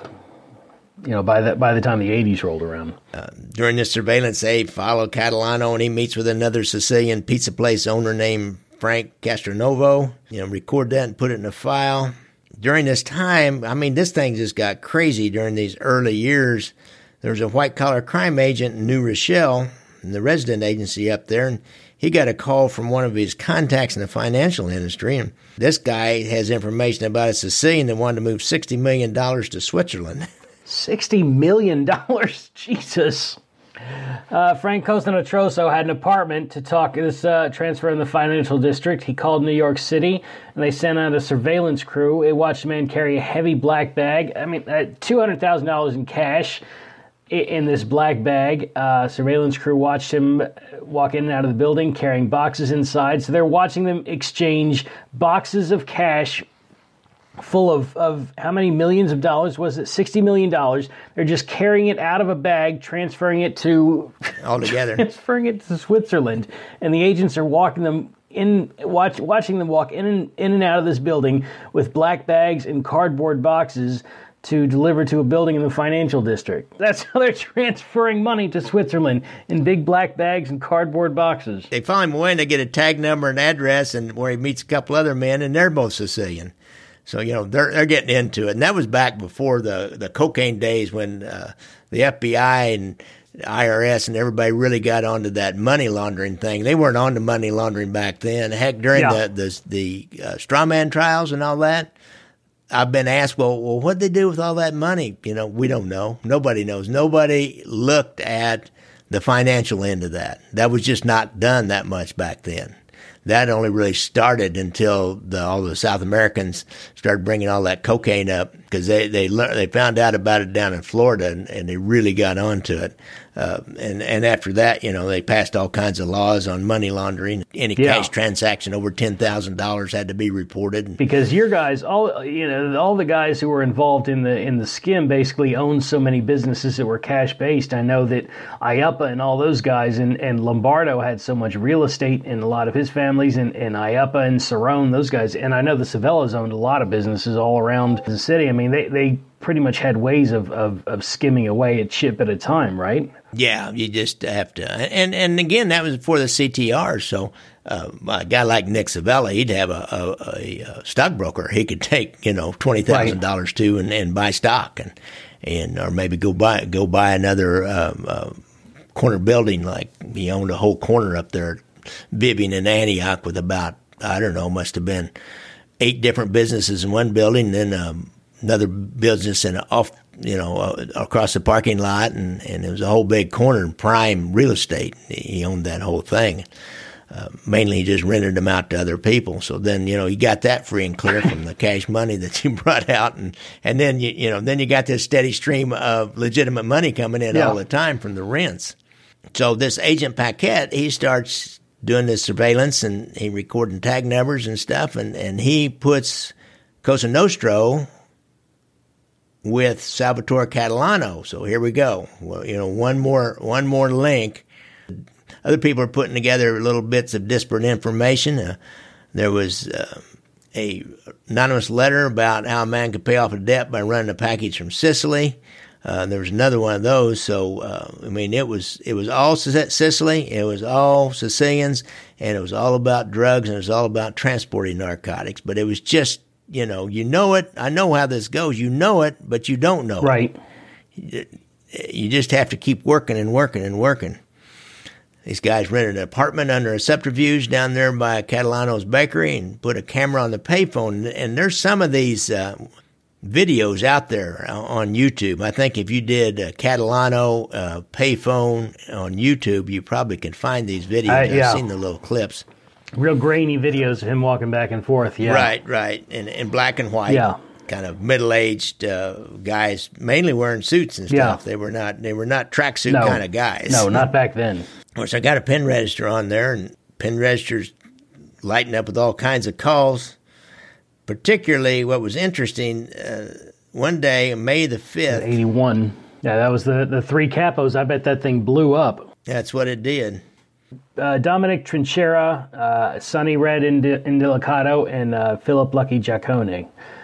You know, by the by the time the eighties rolled around. Uh, during this surveillance, they follow Catalano, and he meets with another Sicilian pizza place owner named Frank Castronovo. You know, record that and put it in a file. During this time, I mean, this thing just got crazy during these early years. There was a white-collar crime agent in New Rochelle, in the resident agency up there, and he got a call from one of his contacts in the financial industry, and this guy has information about a Sicilian that wanted to move sixty million dollars to Switzerland. sixty million dollars? Jesus. Uh, Frank Costanotroso had an apartment to talk this uh, transfer in the financial district. He called New York City, and they sent out a surveillance crew. They watched the man carry a heavy black bag. I mean, uh, two hundred thousand dollars in cash in, in this black bag. Uh, surveillance crew watched him walk in and out of the building carrying boxes inside. So they're watching them exchange boxes of cash full of, of how many millions of dollars was it? sixty million dollars. They're just carrying it out of a bag, transferring it to all together, transferring it to Switzerland, and the agents are walking them in, watch, watching them walk in and in and out of this building with black bags and cardboard boxes to deliver to a building in the financial district. That's how they're transferring money to Switzerland, in big black bags and cardboard boxes. They follow him away and they get a tag number and address, and where he meets a couple other men, and they're both Sicilian. So, you know, they're they're getting into it. And that was back before the, the cocaine days, when uh, the F B I and I R S and everybody really got onto that money laundering thing. They weren't on to money laundering back then. Heck, during yeah. the the, the uh, straw man trials and all that, I've been asked, well, well, what'd they do with all that money? You know, we don't know. Nobody knows. Nobody looked at the financial end of that. That was just not done that much back then. That only really started until the, all the South Americans started bringing all that cocaine up, because they they learned, they found out about it down in Florida, and, and they really got onto it. Uh, and and after that, you know, they passed all kinds of laws on money laundering. Any yeah. cash transaction over ten thousand dollars had to be reported. Because your guys, all you know, all the guys who were involved in the in the skim basically owned so many businesses that were cash based. I know that Iappa and all those guys, and, and Lombardo had so much real estate in a lot of his families, and, and Iappa and Cerrone, those guys. And I know the Savellas owned a lot of businesses all around the city. I mean, they, they pretty much had ways of, of, of skimming away a chip at a time, right? Yeah, you just have to. And and again, that was before the C T R. So uh, a guy like Nick Savella, he'd have a, a, a stockbroker he could take, you know, twenty thousand dollars right. to and, and buy stock, and and or maybe go buy go buy another um, uh, corner building. Like he owned a whole corner up there, Vivian in Antioch, with about, I don't know, must have been eight different businesses in one building, then um, another business in a off, you know, uh, across the parking lot, and, and it was a whole big corner in prime real estate. He owned that whole thing. Uh, mainly he just rented them out to other people. So then, you know, you got that free and clear from the cash money that you brought out. And, and then, you, you know, then you got this steady stream of legitimate money coming in yeah. all the time from the rents. So this Agent Paquette, he starts doing this surveillance, and he recording tag numbers and stuff, and, and he puts Cosa Nostra with Salvatore Catalano. So here we go. Well, you know, one more one more link. Other people are putting together little bits of disparate information. Uh, there was uh, a anonymous letter about how a man could pay off a debt by running a package from Sicily. Uh, there was another one of those. So, uh, I mean, it was, it was all Sicily. It was all Sicilians, and it was all about drugs, and it was all about transporting narcotics. But it was just, you know, you know it. I know how this goes. You know it, but you don't know right. it. Right. You just have to keep working and working and working. These guys rented an apartment under a subterfuge down there by Catalano's bakery and put a camera on the payphone. And there's some of these, uh, videos out there on YouTube. I think if you did uh, Catalano uh, payphone on YouTube, you probably can find these videos. Uh, yeah. I've seen the little clips. Real grainy videos of him walking back and forth. Yeah. Right, right. In, in black and white. Yeah. kind of middle-aged uh, guys, mainly wearing suits and stuff. Yeah. They were not they were not tracksuit no. kind of guys. No, not back then. Of course, I got a pen register on there, and pen registers lighting up with all kinds of calls. Particularly, what was interesting, uh, one day, May the fifth. eighty-one. Yeah, that was the, the three capos. I bet that thing blew up. That's what it did. Uh, Dominic Trinchera, uh, Sonny Red Ind- Indelicato, and uh, Philip Lucky Giacone.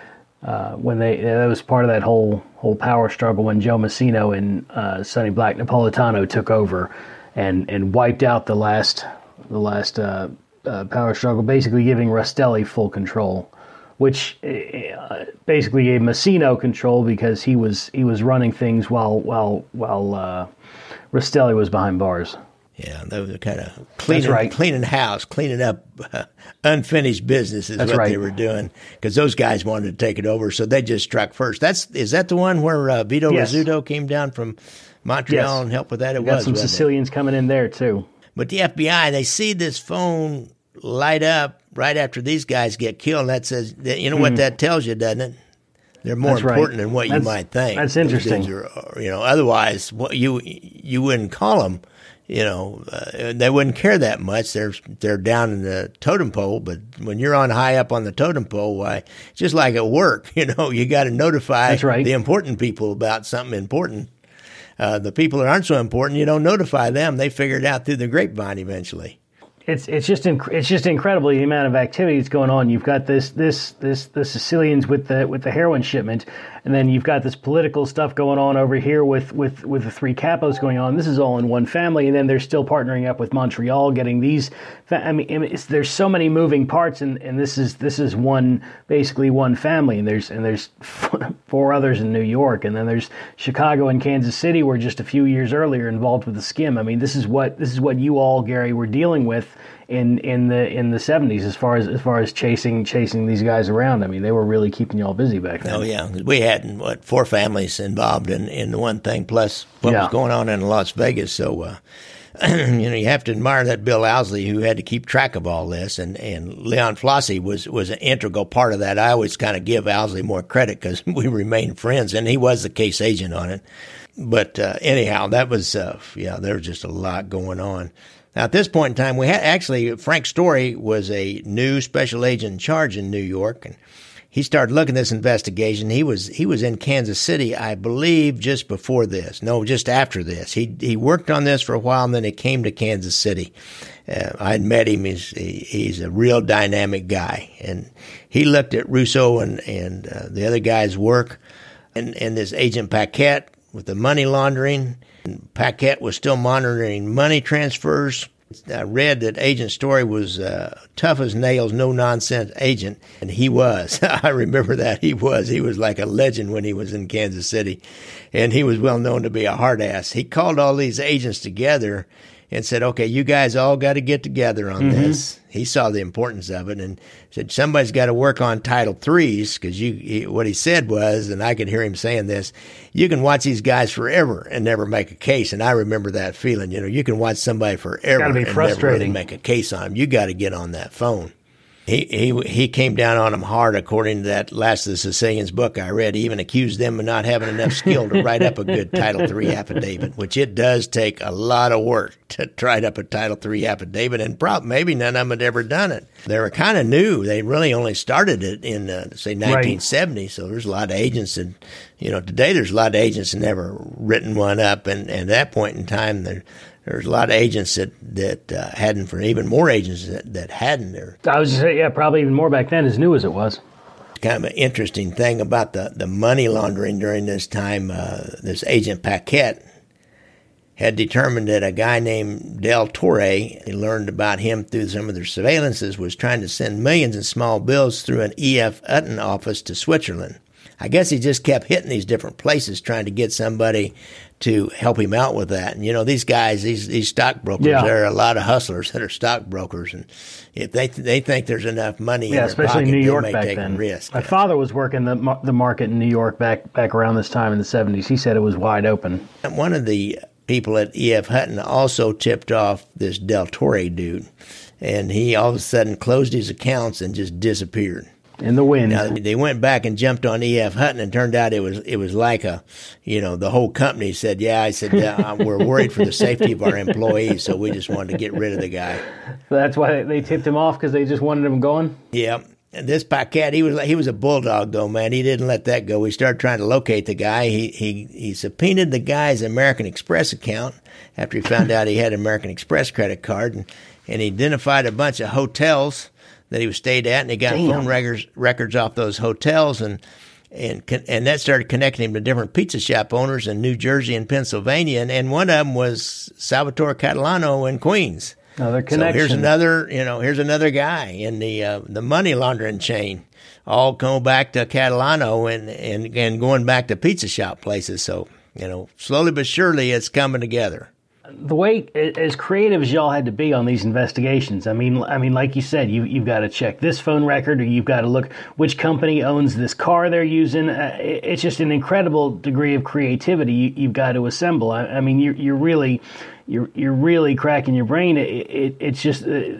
Uh, when they that was part of that whole whole power struggle when Joe Massino and uh, Sonny Black Napolitano took over and, and wiped out the last the last uh, uh, power struggle, basically giving Rastelli full control, which uh, basically gave Massino control because he was he was running things while while while uh, Rastelli was behind bars. Yeah, they were kind of cleaning, right. cleaning house, cleaning up uh, unfinished business is That's what right. they were doing because those guys wanted to take it over, so they just struck first. That's is that the one where uh, Vito Yes. Rizzuto came down from Montreal Yes. and helped with that? It We got was some wasn't it? Sicilians coming in there too. But the F B I, they see this phone light up right after these guys get killed, and that says, you know what Mm. that tells you, doesn't it? They're more That's right. important than what That's- you might think. that's Those interesting. dudes are, you know, otherwise, what you you wouldn't call them. You know, uh, they wouldn't care that much. They're they're down in the totem pole, but when you're on high up on the totem pole, why? Just like at work, you know, you got to notify That's right. the important people about something important. Uh, the people that aren't so important, you don't notify them. They figure it out through the grapevine eventually. It's it's just inc- it's just incredible the amount of activity that's going on. You've got this this this the Sicilians with the with the heroin shipment, and then you've got this political stuff going on over here with, with, with the three capos going on. This is all in one family, and then they're still partnering up with Montreal, getting these. Fa- I mean, it's, there's so many moving parts, and, and this is this is one basically one family, and there's and there's four others in New York, and then there's Chicago and Kansas City, were just a few years earlier involved with the skim. I mean, this is what this is what you all, Gary, were dealing with in in the in the seventies as far as as far as chasing chasing these guys around. I mean, they were really keeping y'all busy back then. Oh yeah, we had what four families involved in in the one thing, plus what Yeah. was going on in Las Vegas. So uh, you know, you have to admire that Bill Owsley who had to keep track of all this, and and Leon Flossie was was an integral part of that. I always kind of give Owsley more credit because we remained friends, and he was the case agent on it. But uh, anyhow, that was uh, yeah, there was just a lot going on. Now, at this point in time, we had actually Frank Story was a new special agent in charge in New York, and he started looking at this investigation. He was he was in Kansas City, I believe, just before this. No, just after this. He he worked on this for a while, and then he came to Kansas City. Uh, I'd met him. He's he, he's a real dynamic guy, and he looked at Russo and and uh, the other guy's work, and and this Agent Paquette with the money laundering. Paquette was still monitoring money transfers. I read that Agent Story was uh, tough as nails, no-nonsense agent, and he was. I remember that. He was. He was like a legend when he was in Kansas City, and he was well known to be a hard ass. He called all these agents together and said, okay, you guys all got to get together on mm-hmm. this. He saw the importance of it and said, somebody's got to work on Title threes, because you, he, what he said was, and I could hear him saying this, you can watch these guys forever and never make a case. And I remember that feeling. You know, you can watch somebody forever and never really make a case on them. You got to get on that phone. He he he came down on them hard, according to that Last of the Sicilians book I read. He even accused them of not having enough skill to write up a good Title three affidavit, which it does take a lot of work to write up a Title three affidavit, and probably maybe none of them had ever done it. They were kind of new. They really only started it in, uh, say, nineteen seventy, right. So there's a lot of agents that, you know, today there's a lot of agents that never written one up, and, and at that point in time, there There's a lot of agents that that uh, hadn't, for even more agents that, that hadn't. There, I was just saying, yeah, probably even more back then, as new as it was. Kind of an interesting thing about the, the money laundering during this time. Uh, this Agent Paquette had determined that a guy named Del Torre, he learned about him through some of their surveillances, was trying to send millions in small bills through an E F Hutton office to Switzerland. I guess he just kept hitting these different places trying to get somebody to help him out with that. And, you know, these guys, these these stockbrokers, yeah. there are a lot of hustlers that are stockbrokers. And if they they think there's enough money yeah, in their especially pocket, in New York they may back take then. a risk. My father was working the the market in New York back back around this time in the seventies. He said it was wide open. And one of the people at E F Hutton also tipped off this Del Torre dude. And he all of a sudden closed his accounts and just disappeared. In the wind. Now, they went back and jumped on E F. Hutton, and turned out it was it was like a, you know, the whole company said, yeah, I said, uh, we're worried for the safety of our employees, so we just wanted to get rid of the guy. That's why they tipped him off, because they just wanted him gone? Yeah. And this Paquette, he was he was a bulldog, though, man. He didn't let that go. We started trying to locate the guy. He he he subpoenaed the guy's American Express account after he found out he had an American Express credit card, and, and he identified a bunch of hotels that he was stayed at, and he got Damn. phone records records off those hotels, and and and that started connecting him to different pizza shop owners in New Jersey and Pennsylvania, and, and one of them was Salvatore Catalano in Queens. Another connection. So here's another, you know, here's another guy in the uh, the money laundering chain, all go back to Catalano and and and going back to pizza shop places. So you know, slowly but surely, it's coming together. The way, as creative as y'all had to be on these investigations, I mean, I mean, like you said, you, you've got to check this phone record, or you've got to look which company owns this car they're using. Uh, it's just an incredible degree of creativity you, you've got to assemble. I, I mean, you're, you're really, you're you're really cracking your brain. It, it, it's just. Uh,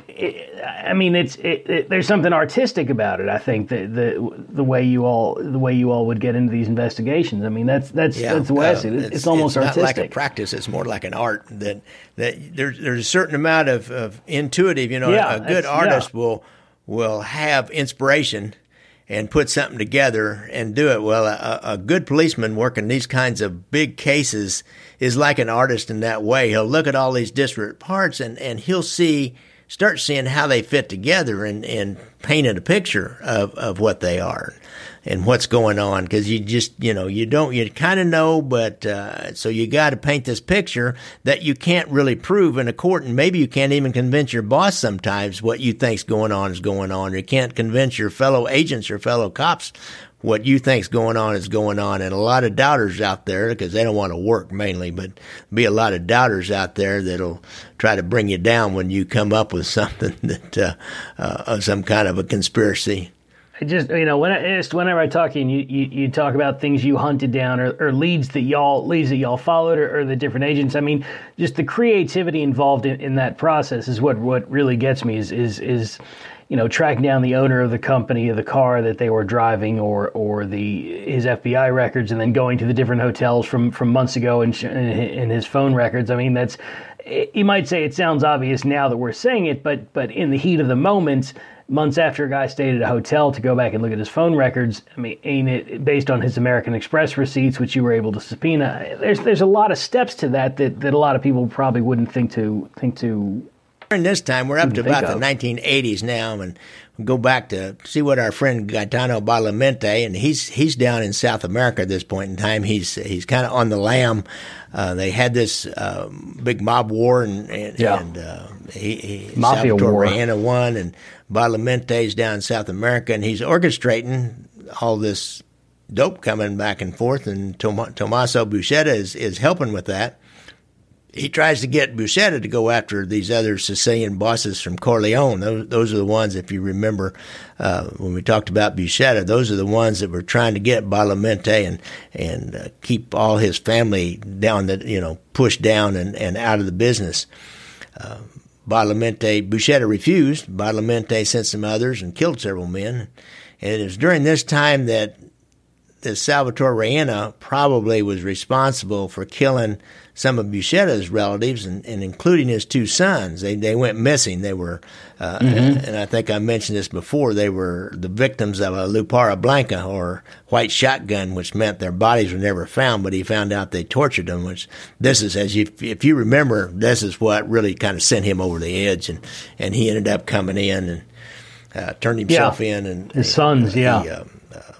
It, I mean, it's it, it, there's something artistic about it. I think the the the way you all the way you all would get into these investigations. I mean, that's that's yeah, that's the way uh, I see it. It's, it's, it's almost it's artistic. Not like a practice. It's more like an art. That that there's there's a certain amount of, of intuitive. You know, yeah, a good artist yeah. will will have inspiration and put something together and do it. Well, a, a good policeman working these kinds of big cases is like an artist in that way. He'll look at all these disparate parts and and he'll see. Start seeing how they fit together and, and painting a picture of, of what they are and what's going on. Because you just, you know, you don't, you kind of know, but uh, so you got to paint this picture that you can't really prove in a court. And maybe you can't even convince your boss sometimes what you think's going on is going on. Or you can't convince your fellow agents or fellow cops what you think's going on is going on. And a lot of doubters out there, because they don't want to work mainly, but be a lot of doubters out there that'll try to bring you down when you come up with something that, uh, uh, some kind of a conspiracy. I just, you know, when I, just whenever I talk to you, and you, you, you talk about things you hunted down or, or leads that y'all leads that y'all followed or, or the different agents. I mean, just the creativity involved in, in that process is what, what really gets me is, is, is, you know, tracking down the owner of the company, of the car that they were driving, or or the his F B I records, and then going to the different hotels from, from months ago and in his phone records. I mean, that's, you might say it sounds obvious now that we're saying it, but but in the heat of the moment, months after a guy stayed at a hotel, to go back and look at his phone records, I mean, ain't it based on his American Express receipts, which you were able to subpoena? There's there's a lot of steps to that that, that a lot of people probably wouldn't think to think to. During this time, we're up to about the nineteen eighties now, and we go back to see what our friend Gaetano Badalamenti, and he's he's down in South America at this point in time. He's he's kind of on the lam. Uh, they had this uh, big mob war, and and, yeah. and uh, he, he Mafia Salvatore war. Reina won, and Badalamente's down in South America, and he's orchestrating all this dope coming back and forth, and Tom- Tommaso Buscetta is is helping with that. He tries to get Buscetta to go after these other Sicilian bosses from Corleone. Those, those are the ones, if you remember, uh, when we talked about Buscetta, those are the ones that were trying to get Badalamenti and and uh, keep all his family down, the you know, pushed down and, and out of the business. Uh, Badalamenti, Buscetta refused. Badalamenti sent some others and killed several men. And it was during this time that that Salvatore Reina probably was responsible for killing some of Buscetta's relatives, and, and including his two sons. They they went missing. They were, uh, mm-hmm. and, and I think I mentioned this before, they were the victims of a Lupara Blanca, or white shotgun, which meant their bodies were never found, but he found out they tortured them, which this is, as you, if you remember, this is what really kind of sent him over the edge, and, and he ended up coming in and uh, turned himself yeah. in. And his sons, he, yeah. Uh,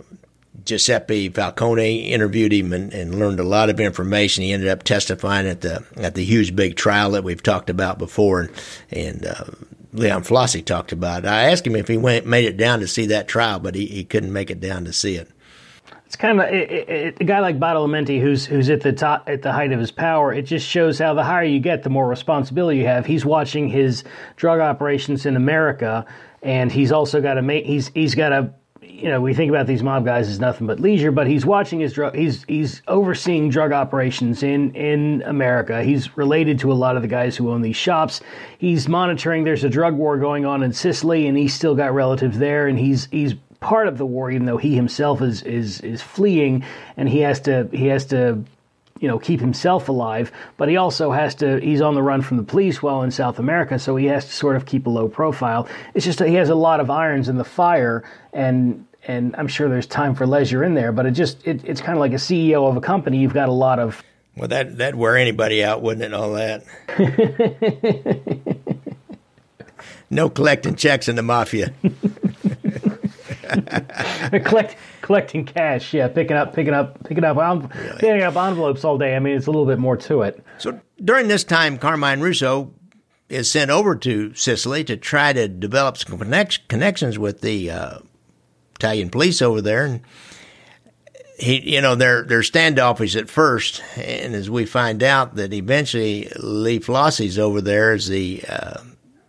Giuseppe Falcone interviewed him and, and learned a lot of information. He ended up testifying at the at the huge big trial that we've talked about before, and, and uh, Leon Flossie talked about it. I asked him if he went made it down to see that trial, but he, he couldn't make it down to see it. It's kind of it, it, a guy like Badalamenti, who's who's at the top, at the height of his power. It just shows how the higher you get, the more responsibility you have. He's watching his drug operations in America, and he's also got to make he's he's got to you know, we think about these mob guys as nothing but leisure, but he's watching his drug, he's he's overseeing drug operations in, in America. He's related to a lot of the guys who own these shops. He's monitoring, there's a drug war going on in Sicily, and he's still got relatives there, and he's he's part of the war, even though he himself is is is fleeing, and he has to he has to you know, keep himself alive, but he also has to, he's on the run from the police while in South America, so he has to sort of keep a low profile. It's just that he has a lot of irons in the fire, and and I'm sure there's time for leisure in there, but it just, it, it's kind of like a C E O of a company. You've got a lot of... Well, that, that'd wear anybody out, wouldn't it, all that? No collecting checks in the mafia. Collect, collecting cash, yeah, picking up, picking up, picking up, um, really? picking up envelopes all day. I mean, it's a little bit more to it. So during this time, Carmine Russo is sent over to Sicily to try to develop some connect, connections with the uh, Italian police over there, and he, you know, they're they're standoffish at first, and as we find out that eventually Lee Flossie's over there as the uh,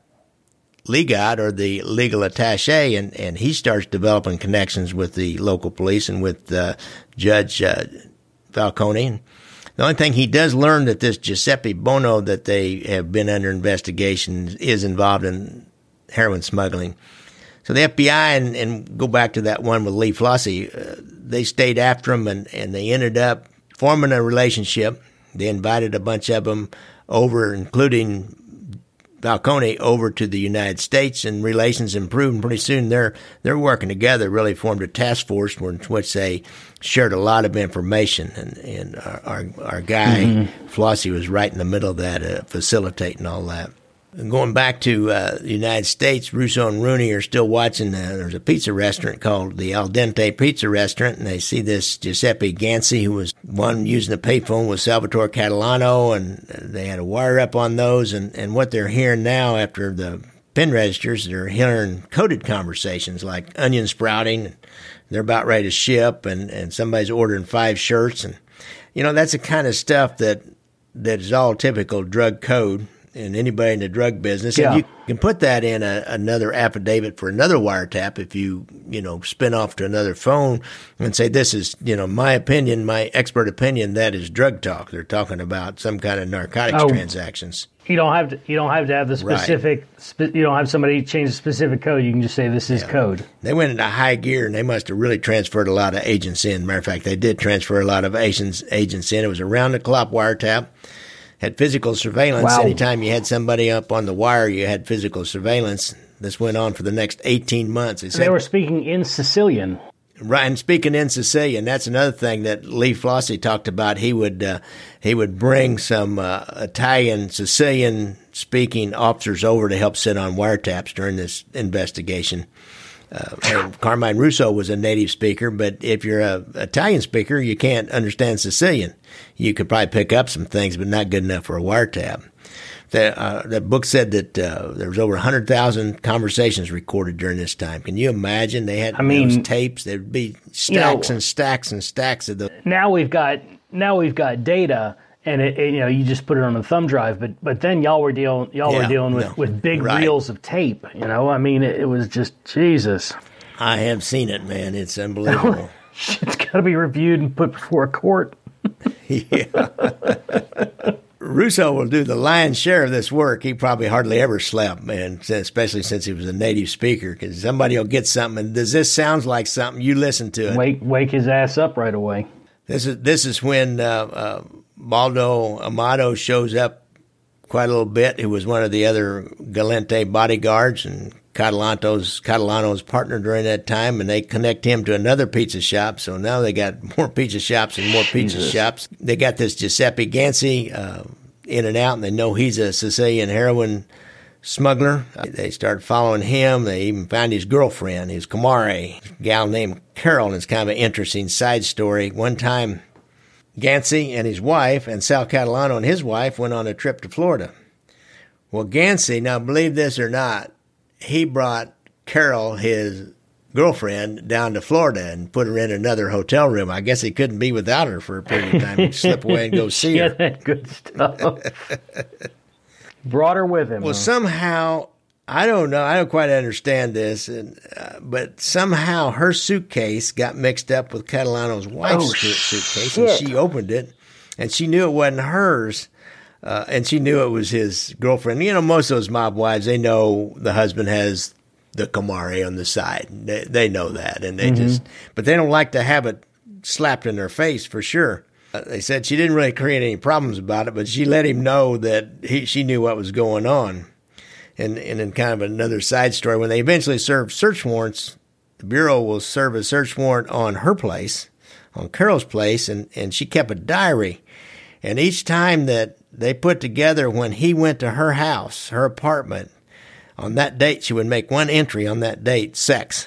legat or the legal attaché, and, and he starts developing connections with the local police and with uh, Judge uh, Falcone. The only thing he does learn that this Giuseppe Bono that they have been under investigation is involved in heroin smuggling. So the F B I, and, and go back to that one with Lee Flossie, uh, they stayed after him, and, and they ended up forming a relationship. They invited a bunch of them over, including Falcone, over to the United States, and relations improved. And pretty soon they're they're working together. Really formed a task force in which they shared a lot of information. And, and our, our our guy mm-hmm. Flossie was right in the middle of that, uh, facilitating all that. And going back to uh, the United States, Russo and Rooney are still watching. Uh, there's a pizza restaurant called the Al Dente Pizza Restaurant, and they see this Giuseppe Ganci, who was one using a payphone with Salvatore Catalano, and they had a wire up on those. And, and what they're hearing now after the pin registers, they're hearing coded conversations like onion sprouting, and they're about ready to ship, and, and somebody's ordering five shirts. And, you know, that's the kind of stuff that that is all typical drug code. And anybody in the drug business, yeah. and you can put that in a, another affidavit for another wiretap if you, you know, spin off to another phone and say, this is, you know, my opinion, my expert opinion, that is drug talk. They're talking about some kind of narcotics oh, transactions. You don't have to, you don't have to have the specific, right. spe, you don't have somebody change the specific code. You can just say this is yeah. code. They went into high gear, and they must have really transferred a lot of agents in. Matter of fact, they did transfer a lot of agents, agents in. It was around the clock wiretap. Had physical surveillance. Wow. Anytime you had somebody up on the wire, you had physical surveillance. This went on for the next eighteen months. They, they were speaking in Sicilian. Right, and speaking in Sicilian, that's another thing that Lee Flossie talked about. He would uh, he would bring some uh, Italian, Sicilian-speaking officers over to help sit on wiretaps during this investigation. Uh, and Carmine Russo was a native speaker, but if you're a Italian speaker, you can't understand Sicilian. You could probably pick up some things, but not good enough for a wiretap. The, uh, the book said that uh, there was over one hundred thousand conversations recorded during this time. Can you imagine? They had I mean, those tapes. There'd be stacks you know, and stacks and stacks of those. Now we've got now we've got data. And it, it, you know, you just put it on a thumb drive, but but then y'all were dealing y'all yeah, were dealing with, no, with big right. reels of tape. You know, I mean, it, it was just Jesus. I have seen it, man. It's unbelievable. It's got to be reviewed and put before a court. Yeah. Russo will do the lion's share of this work. He probably hardly ever slept, man, especially since he was a native speaker, because somebody will get something, and does this sound like something? You listen to it. Wake wake his ass up right away. This is this is when uh, uh, Baldo Amato shows up quite a little bit, who was one of the other Galente bodyguards and Catalano's, Catalano's partner during that time, and they connect him to another pizza shop. So now they got more pizza shops and more pizza Jesus. shops. They got this Giuseppe Ganci uh, in and out, and they know he's a Sicilian heroin smuggler. Uh, they start following him. They even find his girlfriend, his Camare, a gal named Carol, and it's kind of an interesting side story. One time, Ganci and his wife, and Sal Catalano and his wife, went on a trip to Florida. Well, Ganci, now believe this or not, he brought Carol, his girlfriend, down to Florida and put her in another hotel room. I guess he couldn't be without her for a period of time. He'd slip away and go see her. Yeah, that good stuff. Brought her with him. Well, huh? somehow I don't know. I don't quite understand this, and, uh, but somehow her suitcase got mixed up with Catalano's wife's Oh, suitcase, shit. and she opened it, and she knew it wasn't hers, uh, and she knew it was his girlfriend. You know, most of those mob wives, they know the husband has the Camare on the side. They, they know that, and they mm-hmm. just, but they don't like to have it slapped in their face for sure. Uh, they said she didn't really create any problems about it, but she let him know that he, she knew what was going on. And, and in kind of another side story, when they eventually served search warrants, the Bureau will serve a search warrant on her place, on Carol's place, and, and she kept a diary. And each time that they put together when he went to her house, her apartment, on that date, she would make one entry on that date, sex.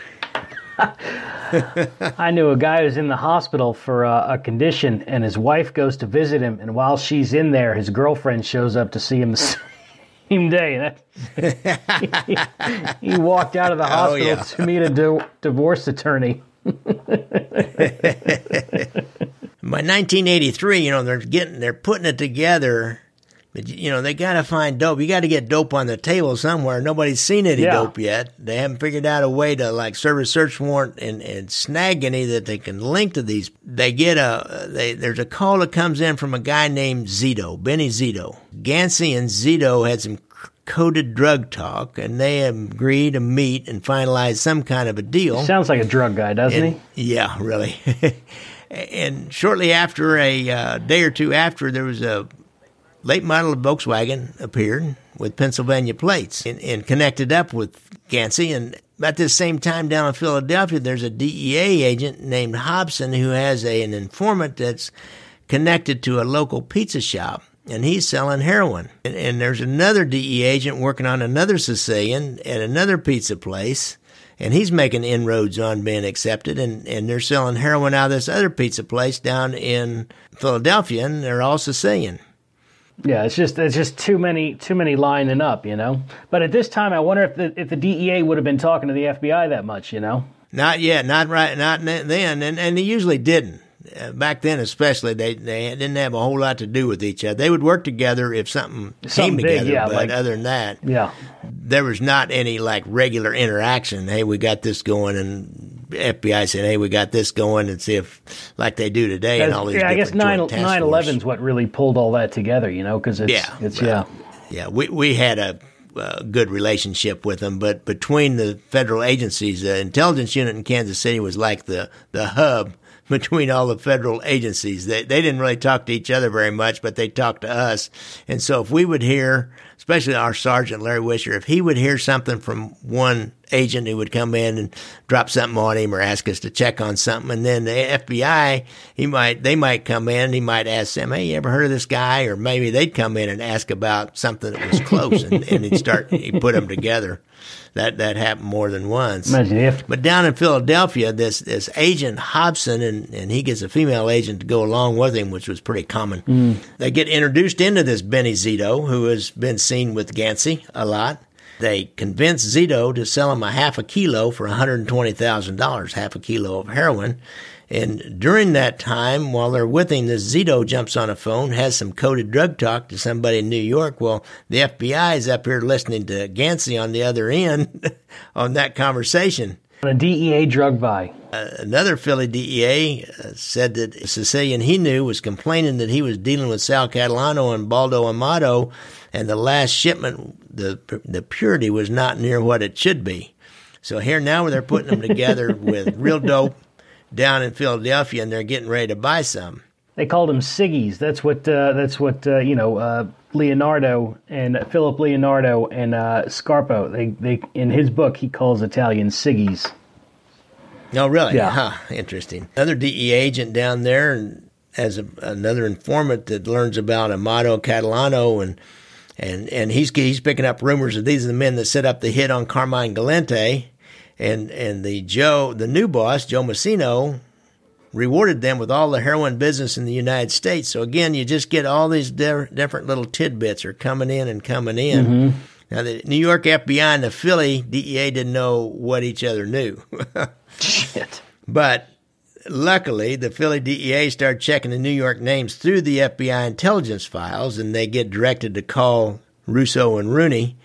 I knew a guy who's in the hospital for a, a condition, and his wife goes to visit him, and while she's in there, his girlfriend shows up to see him the same day. That, he, he walked out of the hospital oh, yeah. to meet a di- divorce attorney. By nineteen eighty-three, you know, they're getting, they're putting it together. But, you know, they got to find dope. You got to get dope on the table somewhere. Nobody's seen any yeah. dope yet. They haven't figured out a way to, like, serve a search warrant and, and snag any that they can link to these. They get a, they, there's a call that comes in from a guy named Zito, Benny Zito. Gansey and Zito had some coded drug talk, and they agreed to meet and finalize some kind of a deal. Sounds like a drug guy, doesn't and, he? Yeah, really. And shortly after, a uh, day or two after, there was a late model Volkswagen appeared with Pennsylvania plates and, and connected up with Gansey. And at the same time down in Philadelphia, there's a D E A agent named Hobson who has a, an informant that's connected to a local pizza shop, and he's selling heroin. And, and there's another D E A agent working on another Sicilian at another pizza place, and he's making inroads on being accepted, and, and they're selling heroin out of this other pizza place down in Philadelphia, and they're all Sicilian. Yeah, it's just it's just too many too many lining up, you know. But at this time, I wonder if the if the D E A would have been talking to the F B I that much, you know. Not yet, not right, not then, and and they usually didn't. Uh, back then, especially, they they didn't have a whole lot to do with each other. They would work together if something, something came big, together, yeah, but like, other than that, yeah, there was not any like regular interaction. Hey, we got this going, and F B I said, hey, we got this going, and see if like they do today and all these. Yeah, I guess nine eleven is what really pulled all that together, you know, because it's yeah, it's right. yeah, yeah. We we had a. Uh, good relationship with them, but between the federal agencies, the intelligence unit in Kansas City was like the, the hub between all the federal agencies. They they didn't really talk to each other very much, but they talked to us. And so if we would hear, especially our sergeant, Larry Wisher, if he would hear something from one agent, he would come in and drop something on him or ask us to check on something. And then the F B I, he might, they might come in and he might ask them, hey, you ever heard of this guy? Or maybe they'd come in and ask about something that was close, and, and he'd start, he'd put them together. That that happened more than once. Imagine if. But down in Philadelphia, this this agent Hobson, and, and he gets a female agent to go along with him, which was pretty common. Mm. They get introduced into this Benny Zito, who has been seen with Gansey a lot. They convince Zito to sell him a half a kilo for one hundred twenty thousand dollars, half a kilo of heroin. And during that time, while they're with him, this Zito jumps on a phone, has some coded drug talk to somebody in New York. Well, the F B I is up here listening to Gansey on the other end on that conversation. A D E A drug buy. Uh, another Philly D E A uh, said that a Sicilian he knew was complaining that he was dealing with Sal Catalano and Baldo Amato, and the last shipment, the the purity was not near what it should be. So here now they're putting them together with real dope down in Philadelphia, and they're getting ready to buy some. They called them Siggies. That's what uh, that's what uh, you know. Uh, Leonardo and uh, Philip Leonardo and uh, Scarpo. They they in his book he calls Italians Siggies. Oh, really? Yeah. Huh, interesting. Another D E A agent down there, and as a, another informant that learns about Amato Catalano, and and and he's he's picking up rumors that these are the men that set up the hit on Carmine Galante. And and the Joe, the new boss, Joe Massino, rewarded them with all the heroin business in the United States. So again, you just get all these di- different little tidbits are coming in and coming in. Mm-hmm. Now, the New York F B I and the Philly D E A didn't know what each other knew. Shit. But luckily, the Philly D E A started checking the New York names through the F B I intelligence files, and they get directed to call Russo and Rooney.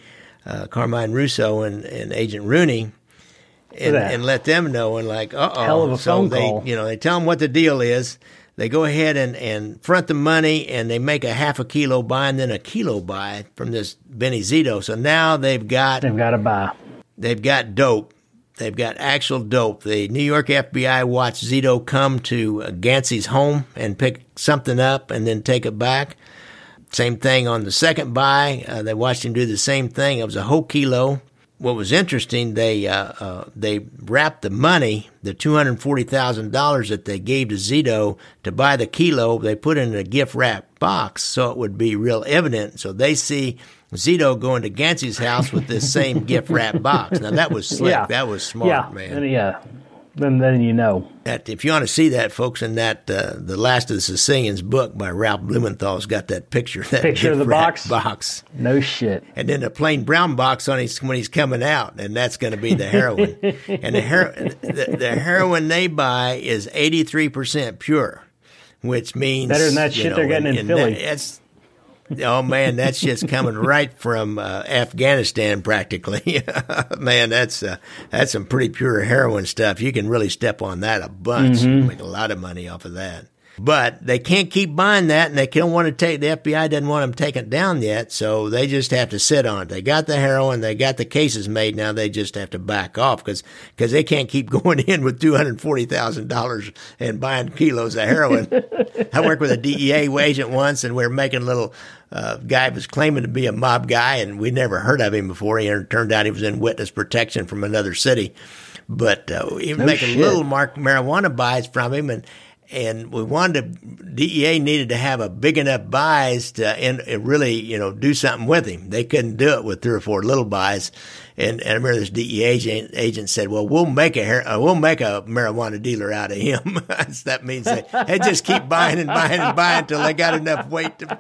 uh, Carmine Russo and, and Agent Rooney, and, and let them know. And like, uh oh, hell of a so phone they, call. You know, they tell them what the deal is. They go ahead and, and front the money, and they make a half a kilo buy and then a kilo buy from this Benny Zito. So now they've got they've got to buy. They've got dope. They've got actual dope. The New York F B I watched Zito come to uh, Gansey's home and pick something up and then take it back. Same thing on the second buy. Uh, they watched him do the same thing. It was a whole kilo. What was interesting, they uh, uh, they wrapped the money, the two hundred forty thousand dollars that they gave to Zito to buy the kilo, they put it in a gift wrap box so it would be real evident. So they see Zito going to Gansey's house with this same gift wrap box. Now that was slick. Yeah. That was smart, yeah. man. Yeah. Then, then you know. That, if you want to see that, folks, in that uh, The Last of the Sicilians book by Ralph Blumenthal's got that picture. That Picture of the box? box. No shit. And then a plain brown box on his when he's coming out, and that's going to be the heroin. And the, her- the, the heroin they buy is eighty-three percent pure, which means... Better than that shit know, they're getting and, in and Philly. That, that's, oh, man, that shit's coming right from uh, Afghanistan, practically. Man, that's uh, that's some pretty pure heroin stuff. You can really step on that a bunch. Mm-hmm. Make a lot of money off of that. But they can't keep buying that, and they don't want to take, the F B I doesn't want them taken down yet, so they just have to sit on it. They got the heroin, they got the cases made, now they just have to back off because they can't keep going in with two hundred forty thousand dollars and buying kilos of heroin. I worked with a D E A agent once, and we were making a little, uh, guy was claiming to be a mob guy, and we never heard of him before. He turned out he was in witness protection from another city. But uh, he was No making shit. little mark marijuana buys from him, and And we wanted to, D E A needed to have a big enough buys to and, and really, you know, do something with him. They couldn't do it with three or four little buys. And, and I remember this D E A agent, agent said, well, we'll make a hair, uh, we'll make a marijuana dealer out of him. That means they, they just keep buying and buying and buying until they got enough weight to,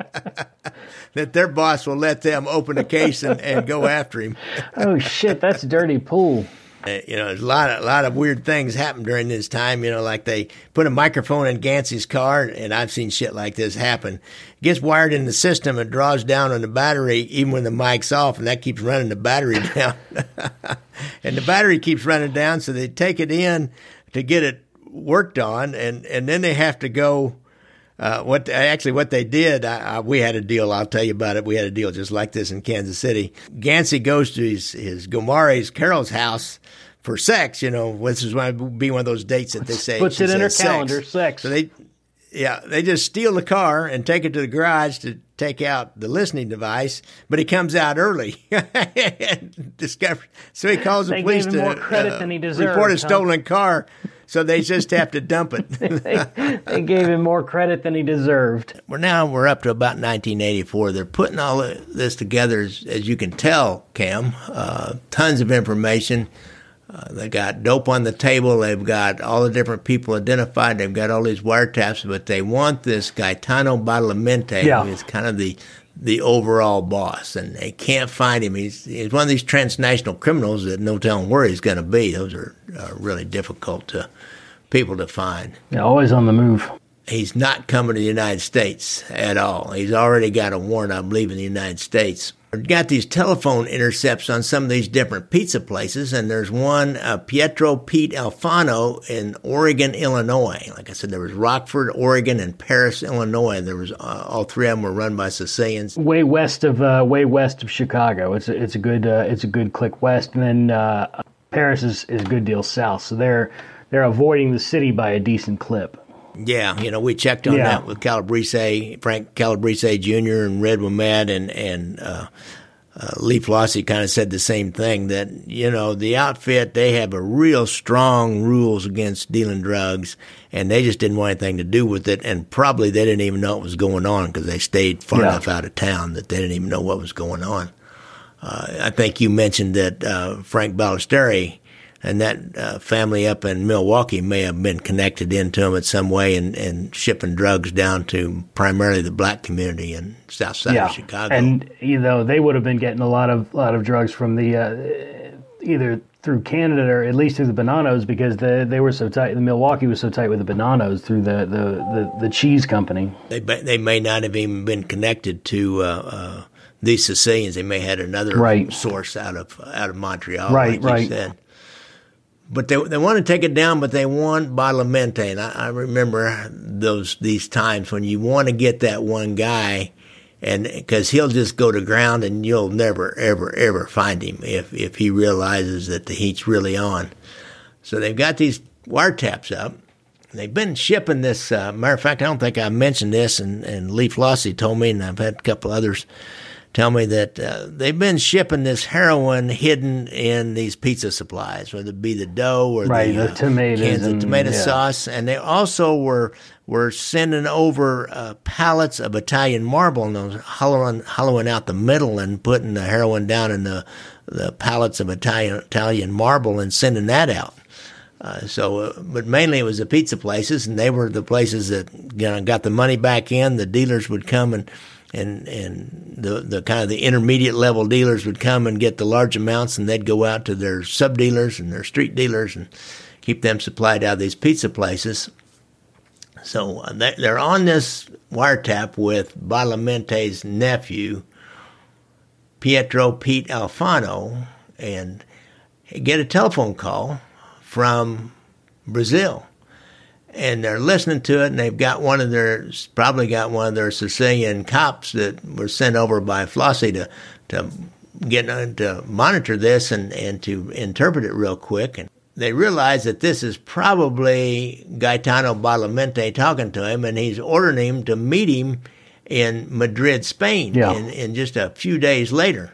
that their boss will let them open a case and, and go after him. Oh, shit, that's dirty pool. Uh, you know, there's a lot of a lot of weird things happen during this time. You know, like they put a microphone in Gansey's car, and I've seen shit like this happen. It gets wired in the system and draws down on the battery even when the mic's off, and that keeps running the battery down. And the battery keeps running down, so they take it in to get it worked on, and, and then they have to go. Uh, what actually what they did, I, I, we had a deal. I'll tell you about it. We had a deal just like this in Kansas City. Gansey goes to his his Gomare's Carol's house for sex. You know, this is going to be one of those dates that they say Puts it in her sex. calendar. Sex. So they, yeah, they just steal the car and take it to the garage to take out the listening device. But he comes out early and discover. So he calls the They police gave him to more credit uh, than he deserved, report a huh? stolen car. So they just have to dump it. they, they gave him more credit than he deserved. Well, now we're up to about nineteen eighty-four. They're putting all of this together, as, as you can tell, Cam. Uh, tons of information. Uh, they got dope on the table. They've got all the different people identified. They've got all these wiretaps, but they want this Gaetano Badalamenti, Yeah. who is kind of the the overall boss, and they can't find him. He's, he's one of these transnational criminals that no telling where he's going to be. Those are, are really difficult to people to find. Yeah, always on the move. He's not coming to the United States at all. He's already got a warrant, I believe, in the United States. We've got these telephone intercepts on some of these different pizza places, and there's one, uh, Pietro Pete Alfano in Oregon, Illinois. Like I said, there was Rockford, Oregon, and Paris, Illinois. There was uh, all three of them were run by Sicilians. Way west of uh, way west of Chicago. It's a, it's a good uh, it's a good click west, and then uh, Paris is, is a good deal south. So they're they're avoiding the city by a decent clip. Yeah, you know, we checked on Yeah. that with Calabrese, Frank Calabrese Junior and Red Wimad, and, and uh, uh, Lee Flossie kind of said the same thing, that, you know, the outfit, they have a real strong rules against dealing drugs, and they just didn't want anything to do with it, and probably they didn't even know what was going on because they stayed far Yeah. enough out of town that they didn't even know what was going on. Uh, I think you mentioned that uh, Frank Ballesteri and that uh, family up in Milwaukee may have been connected into him in some way and, and shipping drugs down to primarily the black community in south side yeah, of Chicago. and you know they would have been getting a lot of lot of drugs from the uh, either through Canada or at least through the Bonanos, because the, they were so tight. The Milwaukee was so tight with the Bonanos through the the, the, the cheese company. They they may not have even been connected to uh, uh, these Sicilians. They may have had another right. source out of out of Montreal, right, like you right. said. But they they want to take it down, but they want Badalamenti. And I, I remember those these times when you want to get that one guy, and because he'll just go to ground and you'll never, ever, ever find him if, if he realizes that the heat's really on. So they've got these wiretaps up. They've been shipping this. Uh, matter of fact, I don't think I mentioned this, and, and Lee Flossie told me, and I've had a couple others tell me that uh, they've been shipping this heroin hidden in these pizza supplies, whether it be the dough or right, the, the uh, tomatoes cans of and, tomato yeah. sauce. And they also were were sending over uh, pallets of Italian marble and those hollowing, hollowing out the middle and putting the heroin down in the, the pallets of Italian, Italian marble and sending that out. Uh, so, uh, but mainly it was the pizza places, and they were the places that, you know, got the money back in. The dealers would come and, and, and the, the kind of the intermediate level dealers would come and get the large amounts, and they'd go out to their sub dealers and their street dealers and keep them supplied out of these pizza places. So uh, they, they're on this wiretap with Badalamenti's nephew, Pietro Pete Alfano, and get a telephone call from Brazil, and they're listening to it, and they've got one of their, probably got one of their Sicilian cops that were sent over by Flossie to, to get to monitor this and, and to interpret it real quick. And they realize that this is probably Gaetano Badalamenti talking to him, and he's ordering him to meet him in Madrid, Spain, yeah. in, in just a few days later.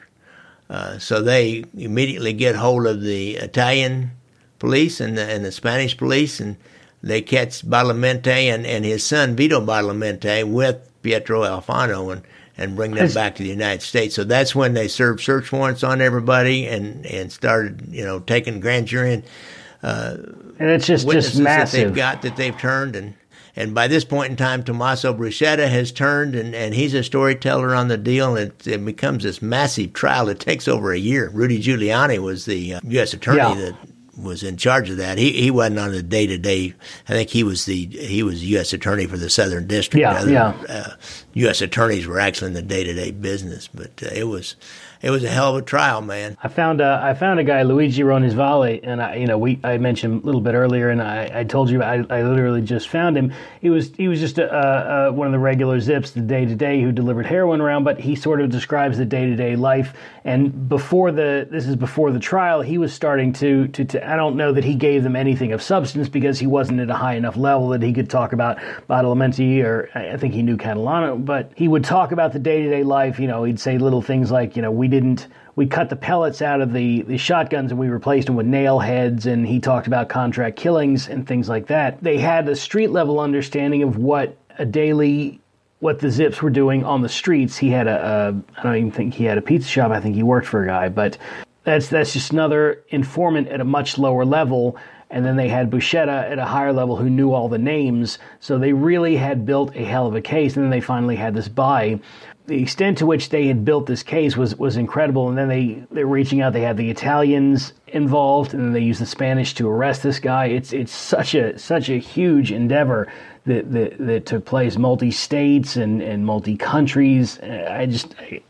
Uh, so they immediately get hold of the Italian police and the, and the Spanish police, and they catch Badalamenti and, and his son Vito Badalamenti with Pietro Alfano and, and bring them back to the United States. So that's when they served search warrants on everybody and, and started, you know, taking grand jury and, uh, and it's just, just massive. That they've got that they've turned. And, and by this point in time, Tommaso Bruschetta has turned, and, and he's a storyteller on the deal, and it, it becomes this massive trial. It takes over a year. Rudy Giuliani was the uh, U S attorney yeah. that was in charge of that. He he wasn't on the day to day. I think he was the he was U S attorney for the Southern District. Yeah, Other, yeah. Uh, U S attorneys were actually in the day to day business, but uh, it was it was a hell of a trial, man. I found a I found a guy, Luigi Ronisvalle, and I you know we I mentioned a little bit earlier, and I, I told you I, I literally just found him. He was he was just a, a, one of the regular Zips, the day to day who delivered heroin around, but he sort of describes the day to day life. And before the this is before the trial, he was starting to, to to I don't know that he gave them anything of substance because he wasn't at a high enough level that he could talk about Badalamenti, or I think he knew Catalano, but he would talk about the day to day life. You know, he'd say little things like, you know, we didn't we cut the pellets out of the, the shotguns and we replaced them with nail heads, and he talked about contract killings and things like that. They had a street level understanding of what a daily what the Zips were doing on the streets. He had a, a I don't even think he had a pizza shop. I think he worked for a guy, but that's that's just another informant at a much lower level. And then they had Bruschetta at a higher level who knew all the names. So they really had built a hell of a case. And then they finally had this buy. The extent to which they had built this case was, was incredible. And then they, they're reaching out. They had the Italians involved, and then they used the Spanish to arrest this guy. It's it's such a such a huge endeavor that that, that took place, multi-states and, and multi-countries. I just... I,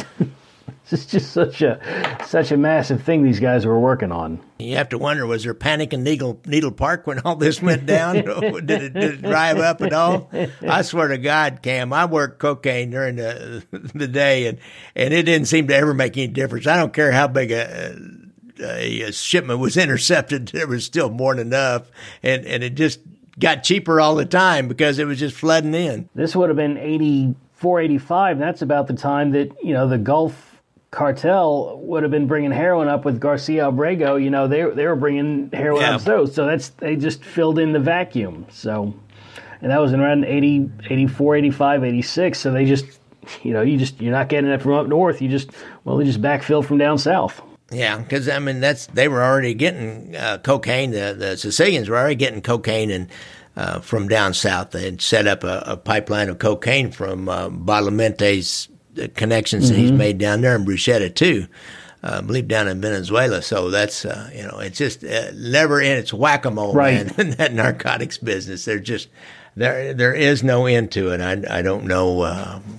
It's just such a such a massive thing these guys were working on. You have to wonder, was there panic in Needle, Needle Park when all this went down? did, it, did it drive up at all? I swear to God, Cam, I worked cocaine during the the day, and, and it didn't seem to ever make any difference. I don't care how big a, a, a shipment was intercepted, there was still more than enough, and, and it just got cheaper all the time because it was just flooding in. This would have been eighty-four, eighty-five. That's about the time that, you know, the Gulf cartel would have been bringing heroin up with Garcia Abrego. You know, they they were bringing heroin yeah. up those. So that's they just filled in the vacuum. So, and that was in around eighty, eighty-four, eighty-five, eighty-six. So they just, you know, you just you're not getting it from up north. You just well, they just backfilled from down south. Yeah, because I mean that's they were already getting uh, cocaine. The the Sicilians were already getting cocaine and. Uh, from down south. They had set up a, a pipeline of cocaine from uh, Badalamenti's connections that mm-hmm. he's made down there in Bruschetta too. Uh, I believe down in Venezuela. So that's, uh, you know, it's just uh, never in its whack-a-mole, right. man, in that narcotics business. They're just, there, there is no end to it. I, I don't know, uh,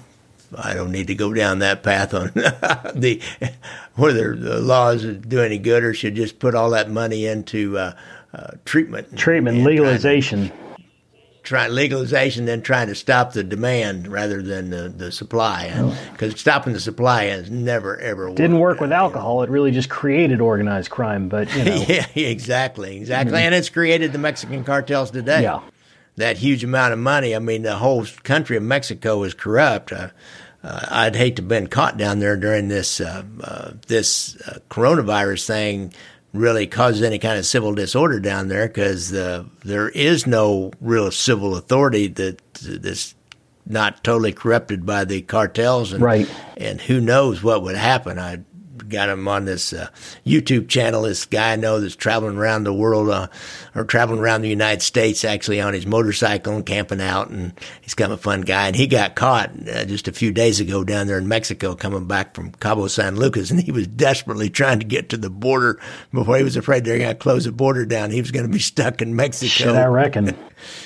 I don't need to go down that path on the whether the laws do any good or should just put all that money into uh, uh, treatment. Treatment, legalization. Try legalization, then trying to stop the demand rather than the, the supply. Because oh. stopping the supply has never, ever worked. Didn't work with alcohol. It really just created organized crime. But, you know. Yeah, exactly. Exactly. Mm-hmm. And it's created the Mexican cartels today. Yeah. That huge amount of money. I mean, the whole country of Mexico is corrupt. Uh, uh, I'd hate to have been caught down there during this, uh, uh, this uh, coronavirus thing. Really causes any kind of civil disorder down there because the, there is no real civil authority that that's not totally corrupted by the cartels. And, right. And who knows what would happen. I got him on this uh, YouTube channel, this guy I know that's traveling around the world uh, or traveling around the United States actually on his motorcycle and camping out. And he's kind of a fun guy. And he got caught uh, just a few days ago down there in Mexico coming back from Cabo San Lucas. And he was desperately trying to get to the border before he was afraid they were going to close the border down. He was going to be stuck in Mexico. Shit, I reckon.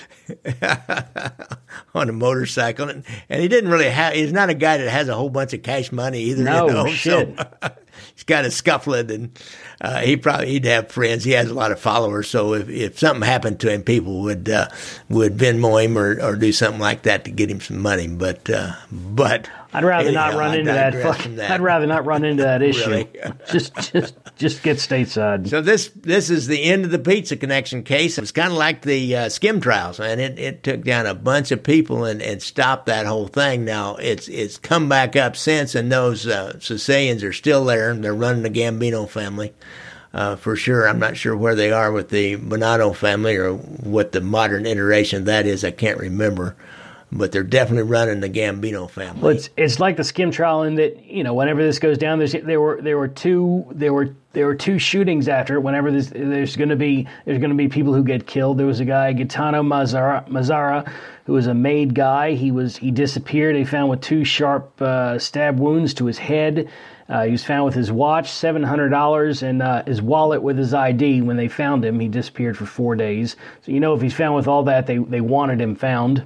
On a motorcycle, and, and he didn't really have. He's not a guy that has a whole bunch of cash money either. No you know? shit. So, he's kind of scuffling, and uh, he probably he'd have friends. He has a lot of followers, so if, if something happened to him, people would uh, would Venmo him or, or do something like that to get him some money. But uh, but I'd rather anyhow, not run into that, fucking, that. I'd rather not run into that issue. Really? just just just get stateside. So this this is the end of the Pizza Connection case. It's kind of like the uh, Skim trials, man. It it took down a bunch of people and, and stopped that whole thing. Now it's it's come back up since, and those uh, Sicilians are still there. They're running the Gambino family. Uh, for sure. I'm not sure where they are with the Bonanno family or what the modern iteration of that is. I can't remember. But they're definitely running the Gambino family. Well, it's it's like the Skim trial in that, you know, whenever this goes down, there's there were there were two there were there were two shootings after it. Whenever this, there's going to be there's going to be people who get killed. There was a guy, Gaetano Mazzara, Mazzara, who was a made guy. He was he disappeared. He found with two sharp uh, stab wounds to his head. Uh, he was found with his watch, seven hundred dollars, and uh, his wallet with his I D. When they found him, he disappeared for four days. So you know, if he's found with all that, they they wanted him found.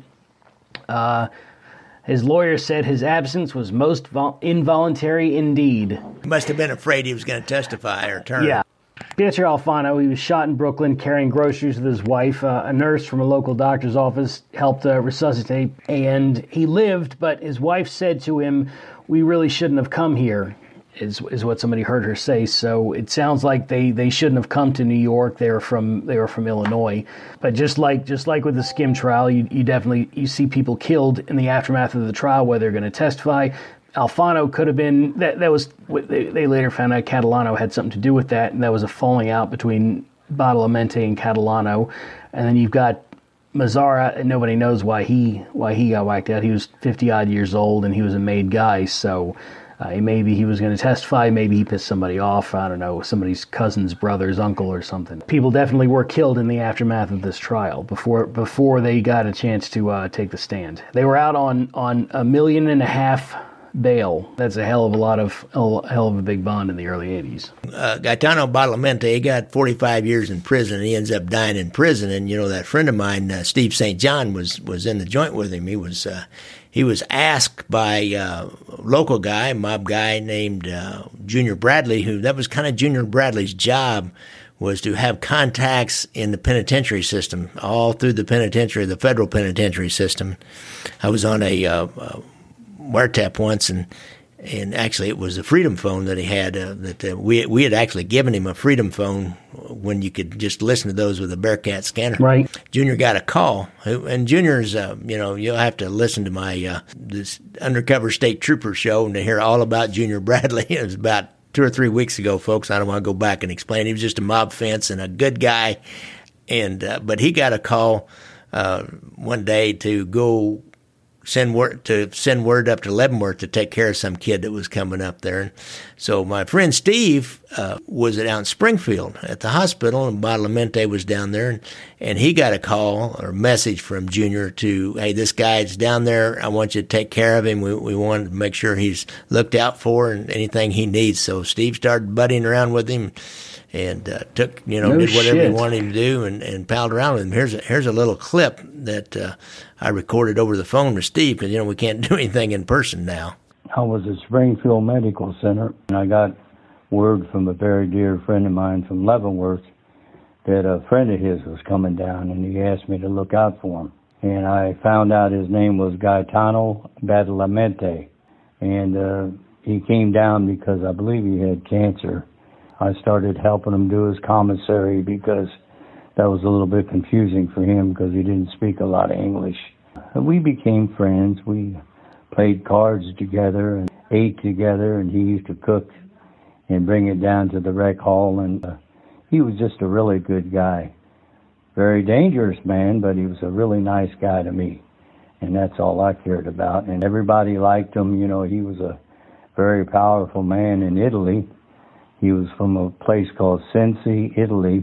Uh, his lawyer said his absence was most vol- involuntary indeed. He must have been afraid he was going to testify or turn. Yeah. Pietro Alfano, he was shot in Brooklyn carrying groceries with his wife. Uh, a nurse from a local doctor's office helped uh, resuscitate, and he lived, but his wife said to him, "We really shouldn't have come here." Is is what somebody heard her say. So it sounds like they, they shouldn't have come to New York. They were from they were from Illinois. But just like just like with the Skim trial, you you definitely you see people killed in the aftermath of the trial where they're going to testify. Alfano could have been that that was they, they later found out Catalano had something to do with that, and that was a falling out between Badalamenti and Catalano. And then you've got Mazzara, and nobody knows why he why he got whacked out. He was fifty odd years old, and he was a made guy, so. Uh, maybe he was going to testify. Maybe he pissed somebody off. I don't know, somebody's cousin's brother's uncle or something. People definitely were killed in the aftermath of this trial before before they got a chance to uh, take the stand. They were out on, on a million and a half bail. That's a hell of a lot of a hell of a big bond in the early eighties. Uh, Gaetano Badalamenti, he got forty-five years in prison. And he ends up dying in prison. And you know that friend of mine, uh, Steve Saint John, was was in the joint with him. He was. Uh, He was asked by uh, a local guy, mob guy named uh, Junior Bradley, who that was kind of Junior Bradley's job, was to have contacts in the penitentiary system, all through the penitentiary, the federal penitentiary system. I was on a uh, uh, wiretap once, and and actually it was the Freedom phone that he had. Uh, that uh, we we had actually given him a Freedom phone when you could just listen to those with a Bearcat scanner. Right. Junior got a call, and Junior's, uh, you know, you'll have to listen to my uh, this Undercover State Trooper show and to hear all about Junior Bradley. It was about two or three weeks ago, folks. I don't want to go back and explain. He was just a mob fence and a good guy, and uh, but he got a call uh, one day to go. Send word to send word up to Leavenworth to take care of some kid that was coming up there. And so my friend Steve uh, was out in Springfield at the hospital, and Badalamenti was down there, and, and he got a call or message from Junior to, hey, this guy's down there. I want you to take care of him. We we want to make sure he's looked out for and anything he needs. So Steve started buddying around with him. and uh, took, you know, No did whatever shit. he wanted him to do and, and palled around with him. Here's a, here's a little clip that uh, I recorded over the phone with Steve because, you know, we can't do anything in person now. I was at Springfield Medical Center, and I got word from a very dear friend of mine from Leavenworth that a friend of his was coming down, and he asked me to look out for him. And I found out his name was Gaetano Badalamenti, and uh, he came down because I believe he had cancer. I started helping him do his commissary because that was a little bit confusing for him because he didn't speak a lot of English. We became friends. We played cards together and ate together, and he used to cook and bring it down to the rec hall, and uh, he was just a really good guy. Very dangerous man, but he was a really nice guy to me, and that's all I cared about. And everybody liked him. You know, he was a very powerful man in Italy. He was from a place called Cincy, Italy.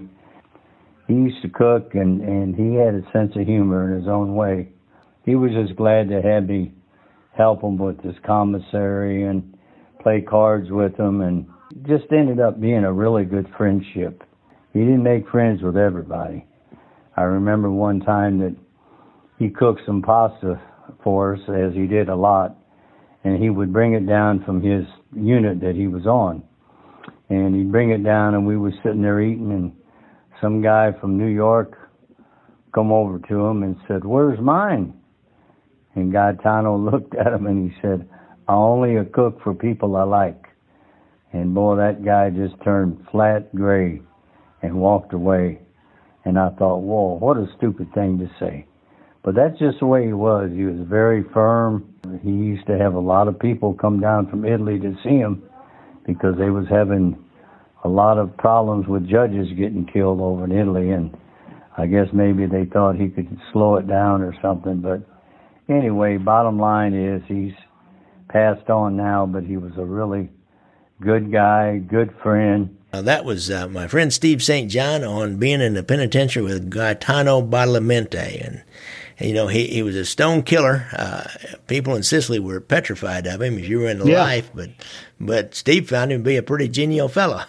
He used to cook, and, and he had a sense of humor in his own way. He was just glad to have me help him with his commissary and play cards with him, and just ended up being a really good friendship. He didn't make friends with everybody. I remember one time that he cooked some pasta for us, as he did a lot, and he would bring it down from his unit that he was on. And he'd bring it down, and we were sitting there eating, and some guy from New York come over to him and said, "Where's mine?" And Gaetano looked at him and he said, "I only a cook for people I like." And boy, that guy just turned flat gray and walked away. And I thought, whoa, what a stupid thing to say. But that's just the way he was. He was very firm. He used to have a lot of people come down from Italy to see him because they was having a lot of problems with judges getting killed over in Italy. And I guess maybe they thought he could slow it down or something. But anyway, bottom line is he's passed on now, but he was a really good guy, good friend. Uh, that was uh, my friend Steve Saint John on being in the penitentiary with Gaetano Badalamenti. And, and, you know, he, he was a stone killer. Uh, people in Sicily were petrified of him if you were in the Yeah. life. But but Steve found him to be a pretty genial fella,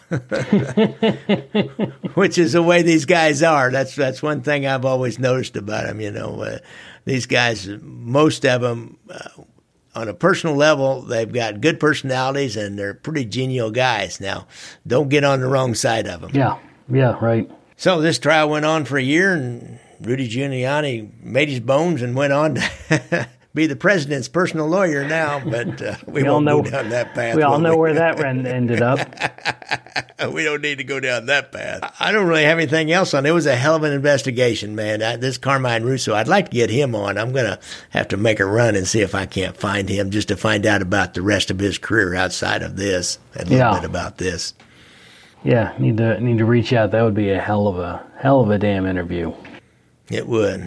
which is the way these guys are. That's, that's one thing I've always noticed about him, you know. Uh, these guys, most of them, uh, on a personal level, they've got good personalities and they're pretty genial guys. Now, don't get on the wrong side of them. Yeah, yeah, right. So this trial went on for a year, and Rudy Giuliani made his bones and went on to be the president's personal lawyer now. But uh, we, We all won't know- go down that path. We all will know we? where that ran, ended up. We don't need to go down that path. I don't really have anything else on. It was a hell of an investigation, man. I, this Carmine Russo, I'd like to get him on. I'm going to have to make a run and see if I can't find him just to find out about the rest of his career outside of this, and a little Yeah. bit about this. Yeah, need to need to reach out. That would be a hell of a hell of a damn interview. It would.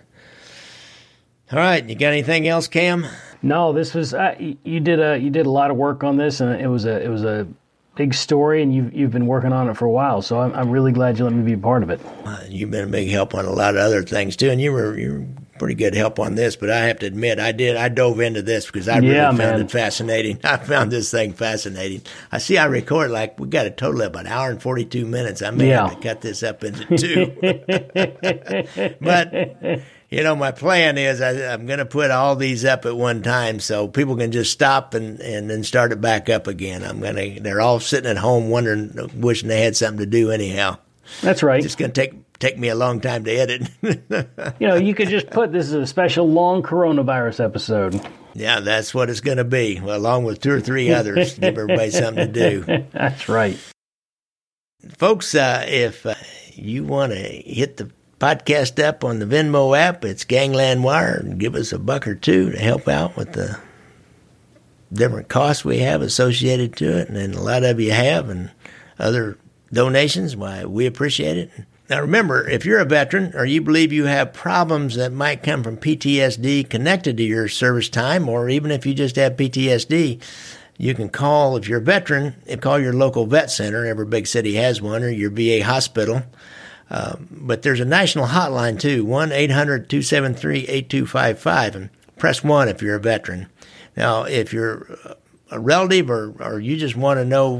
All right, you got anything else, Cam? No, this was uh, you, you did a you did a lot of work on this, and it was a it was a big story, and you've you've been working on it for a while. So I'm I'm really glad you let me be a part of it. Uh, you've been a big help on a lot of other things too, and you were you were pretty good help on this. But I have to admit, I did I dove into this because I really Yeah, found man. it fascinating. I found this thing fascinating. I see I record like we got a total of an hour and forty two minutes. I may Yeah. have to cut this up into two. But you know, my plan is I, I'm going to put all these up at one time so people can just stop and, and then start it back up again. I'm going to. They're all sitting at home wondering, wishing they had something to do anyhow. That's right. It's going to take take me a long time to edit. You know, you could just put this is a special long coronavirus episode. Yeah, that's what it's going to be, well, along with two or three others. Give everybody something to do. That's right. Folks, uh, if uh, you want to hit the podcast up on the Venmo app, it's Gangland Wire, and give us a buck or two to help out with the different costs we have associated to it, and then a lot of you have, and other donations, why, we appreciate it. Now remember, if you're a veteran or you believe you have problems that might come from P T S D connected to your service time, or even if you just have P T S D, you can call, if you're a veteran, call your local vet center. Every big city has one, or your V A hospital. Uh, but there's a national hotline too, one eight hundred two seven three eight two five five, and press one if you're a veteran. Now, if you're a relative or, or you just want to know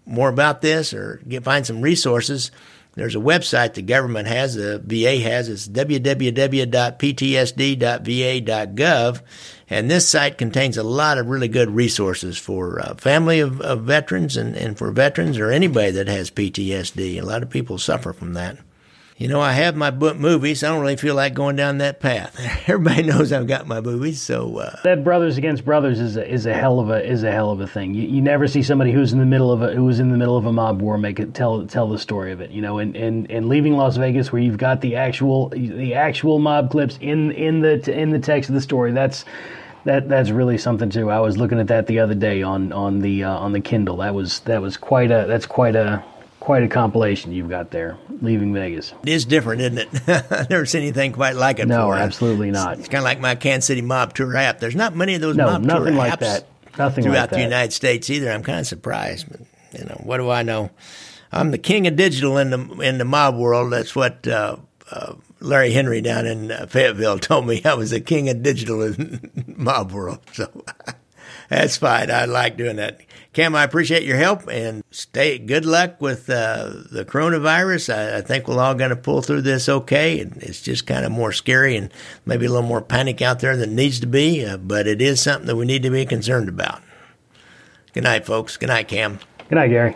more about this or get find some resources, there's a website the government has, the V A has. It's w w w dot p t s d dot v a dot gov. And this site contains a lot of really good resources for uh, family of, of veterans and, and for veterans or anybody that has P T S D. A lot of people suffer from that. You know, I have my book movies. I don't really feel like going down that path. Everybody knows I've got my movies, so uh, that Brothers Against Brothers is a, is a hell of a is a hell of a thing. You, you never see somebody who's in the middle of a who was in the middle of a mob war make it tell tell the story of it. You know, and, and, and Leaving Las Vegas, where you've got the actual the actual mob clips in in the in the text of the story. That's that that's really something too. I was looking at that the other day on on the uh, on the Kindle. That was that was quite a that's quite a Quite a compilation you've got there, Leaving Vegas. It is different, isn't it? I've never seen anything quite like it no, before. No, absolutely not. It's kind of like my Kansas City Mob Tour app. There's not many of those no, mob tour nothing like apps that. Nothing throughout like that. the United States either. I'm kind of surprised, but you know, what do I know? I'm the king of digital in the in the mob world. That's what uh, uh, Larry Henry down in uh, Fayetteville told me. I was the king of digital in mob world. So that's fine. I like doing that. Cam, I appreciate your help, and stay. Good luck with uh, the coronavirus. I, I think we're all going to pull through this okay. And it's just kind of more scary and maybe a little more panic out there than needs to be, uh, but it is something that we need to be concerned about. Good night, folks. Good night, Cam. Good night, Gary.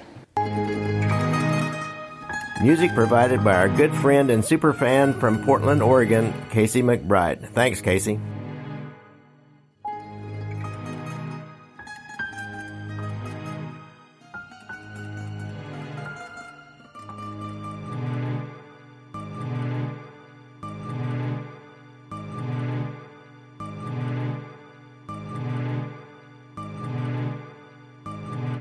Music provided by our good friend and super fan from Portland, Oregon, Casey McBride. Thanks, Casey.